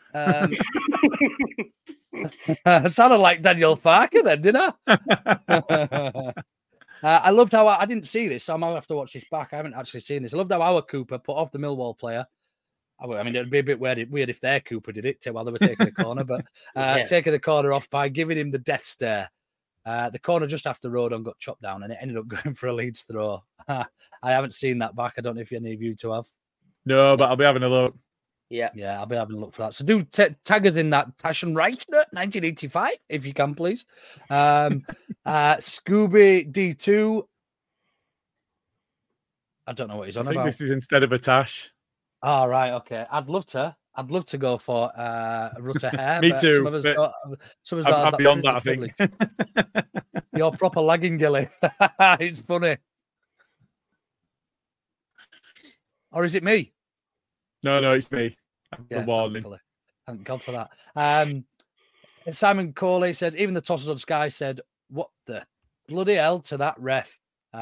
I sounded like Daniel Farke then, didn't I? I loved how I didn't see this, so I might have to watch this back. I haven't actually seen this. I loved how our Cooper put off the Millwall player. I mean, it'd be a bit weird if their Cooper did it while they were taking the corner, but taking the corner off by giving him the death stare. The corner just after Rodon got chopped down, and it ended up going for a Leeds throw. I haven't seen that back. I don't know if any of you two have. No, but I'll be having a look. Yeah, I'll be having a look for that. So do tag us in that Taschenrechner 1985, if you can, please. Scooby D2. I don't know what he's on about. I think this is instead of a Tash. Oh, right, okay. I'd love to go for Rutter hair. Me too. Some of us I'm beyond that, I think. You're proper lagging, Gilly. It's funny. Or is it me? No, it's me. Yeah, thank God for that. Simon Corley says, even the tossers on Sky said, what the bloody hell to that ref?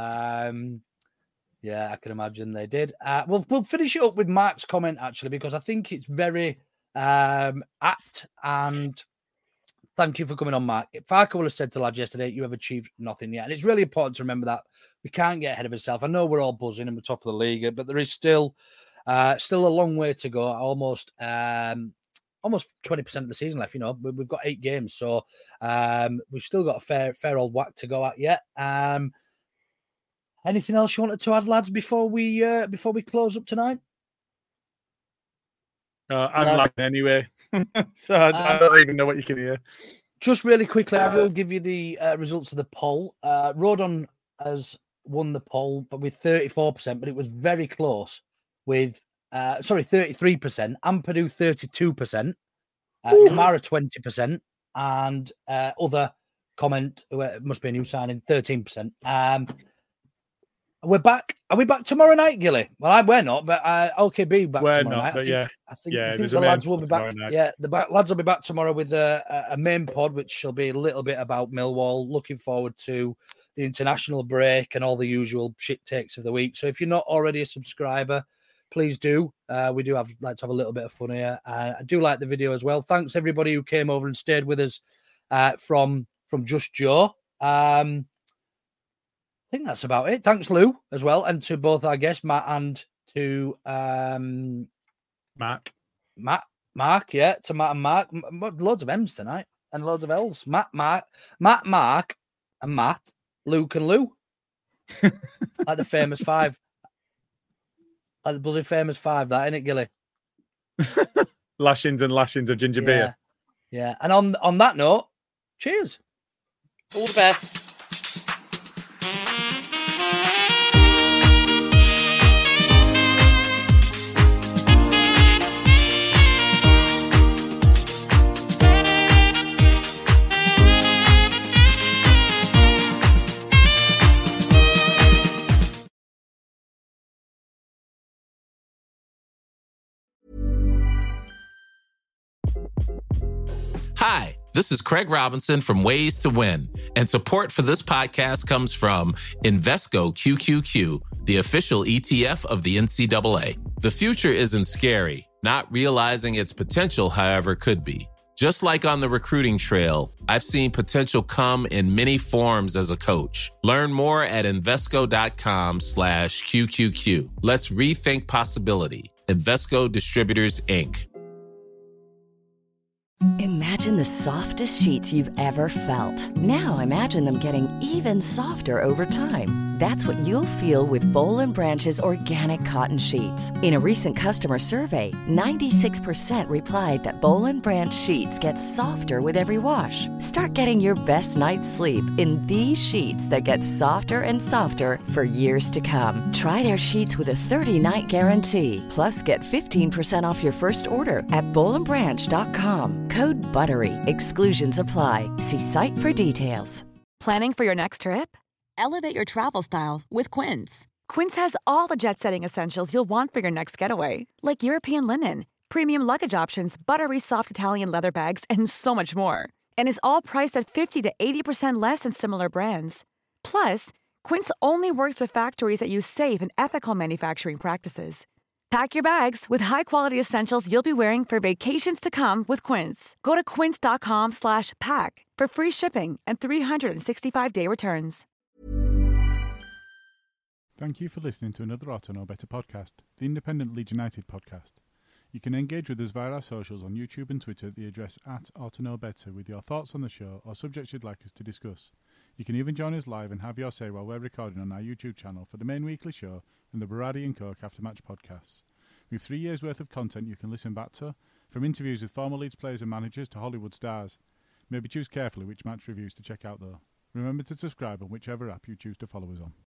Yeah, I can imagine they did. We'll finish it up with Mark's comment, actually, because I think it's very apt. And thank you for coming on, Mark. Farke will have said to lads yesterday, you have achieved nothing yet. And it's really important to remember that we can't get ahead of ourselves. I know we're all buzzing and we're top of the league, but there is still a long way to go. Almost 20% of the season left. You know, we've got 8 games, so we've still got a fair old whack to go at yet. Anything else you wanted to add, lads, before we close up tonight? I'm lagging anyway, so I don't even know what you can hear. Just really quickly, I will give you the results of the poll. Rodon has won the poll, but with 34%, but it was very close with, 33%, Ampadu 32%, Namara 20%, and other comment, it must be a new signing, 13%. We're back. Are we back tomorrow night, Gilly? Well, we're not, but LKB back we're tomorrow not, night. but I think there's the a lads main will be back. night. Yeah, lads will be back tomorrow with a main pod, which will be a little bit about Millwall. Looking forward to the international break and all the usual shit takes of the week. So if you're not already a subscriber, please do. We do like to have a little bit of fun here. I do like the video as well. Thanks everybody who came over and stayed with us from Just Joe. I think that's about it. Thanks, Lou, as well, and to both our guests, Matt and to Mark. Yeah, to Matt and Mark. Loads of M's tonight and loads of L's. Matt, Mark, and Matt, Luke and Lou. Like the famous five. Like the bloody famous five, that, innit, Gilly? Lashings and lashings of ginger beer. Yeah. And on that note, cheers. All the best. Hi, this is Craig Robinson from Ways to Win, and support for this podcast comes from Invesco QQQ, the official ETF of the NCAA. The future isn't scary. Not realizing its potential, however, could be. Just like on the recruiting trail, I've seen potential come in many forms as a coach. Learn more at Invesco.com/QQQ. Let's rethink possibility. Invesco Distributors, Inc. Imagine the softest sheets you've ever felt. Now imagine them getting even softer over time. That's what you'll feel with Boll & Branch's organic cotton sheets. In a recent customer survey, 96% replied that Boll & Branch sheets get softer with every wash. Start getting your best night's sleep in these sheets that get softer and softer for years to come. Try their sheets with a 30-night guarantee. Plus, get 15% off your first order at bollandbranch.com. Code BUTTERY. Exclusions apply. See site for details. Planning for your next trip? Elevate your travel style with Quince. Quince has all the jet-setting essentials you'll want for your next getaway, like European linen, premium luggage options, buttery soft Italian leather bags, and so much more. And is all priced at 50 to 80% less than similar brands. Plus, Quince only works with factories that use safe and ethical manufacturing practices. Pack your bags with high-quality essentials you'll be wearing for vacations to come with Quince. Go to quince.com/pack for free shipping and 365-day returns. Thank you for listening to another Ought to Know Better podcast, the independent Leeds United podcast. You can engage with us via our socials on YouTube and Twitter at the address @OughToKnowBetter with your thoughts on the show or subjects you'd like us to discuss. You can even join us live and have your say while we're recording on our YouTube channel for the main weekly show and the Baradi and Coke After-Match podcasts. We have 3 years' worth of content you can listen back to, from interviews with former Leeds players and managers to Hollywood stars. Maybe choose carefully which match reviews to check out though. Remember to subscribe on whichever app you choose to follow us on.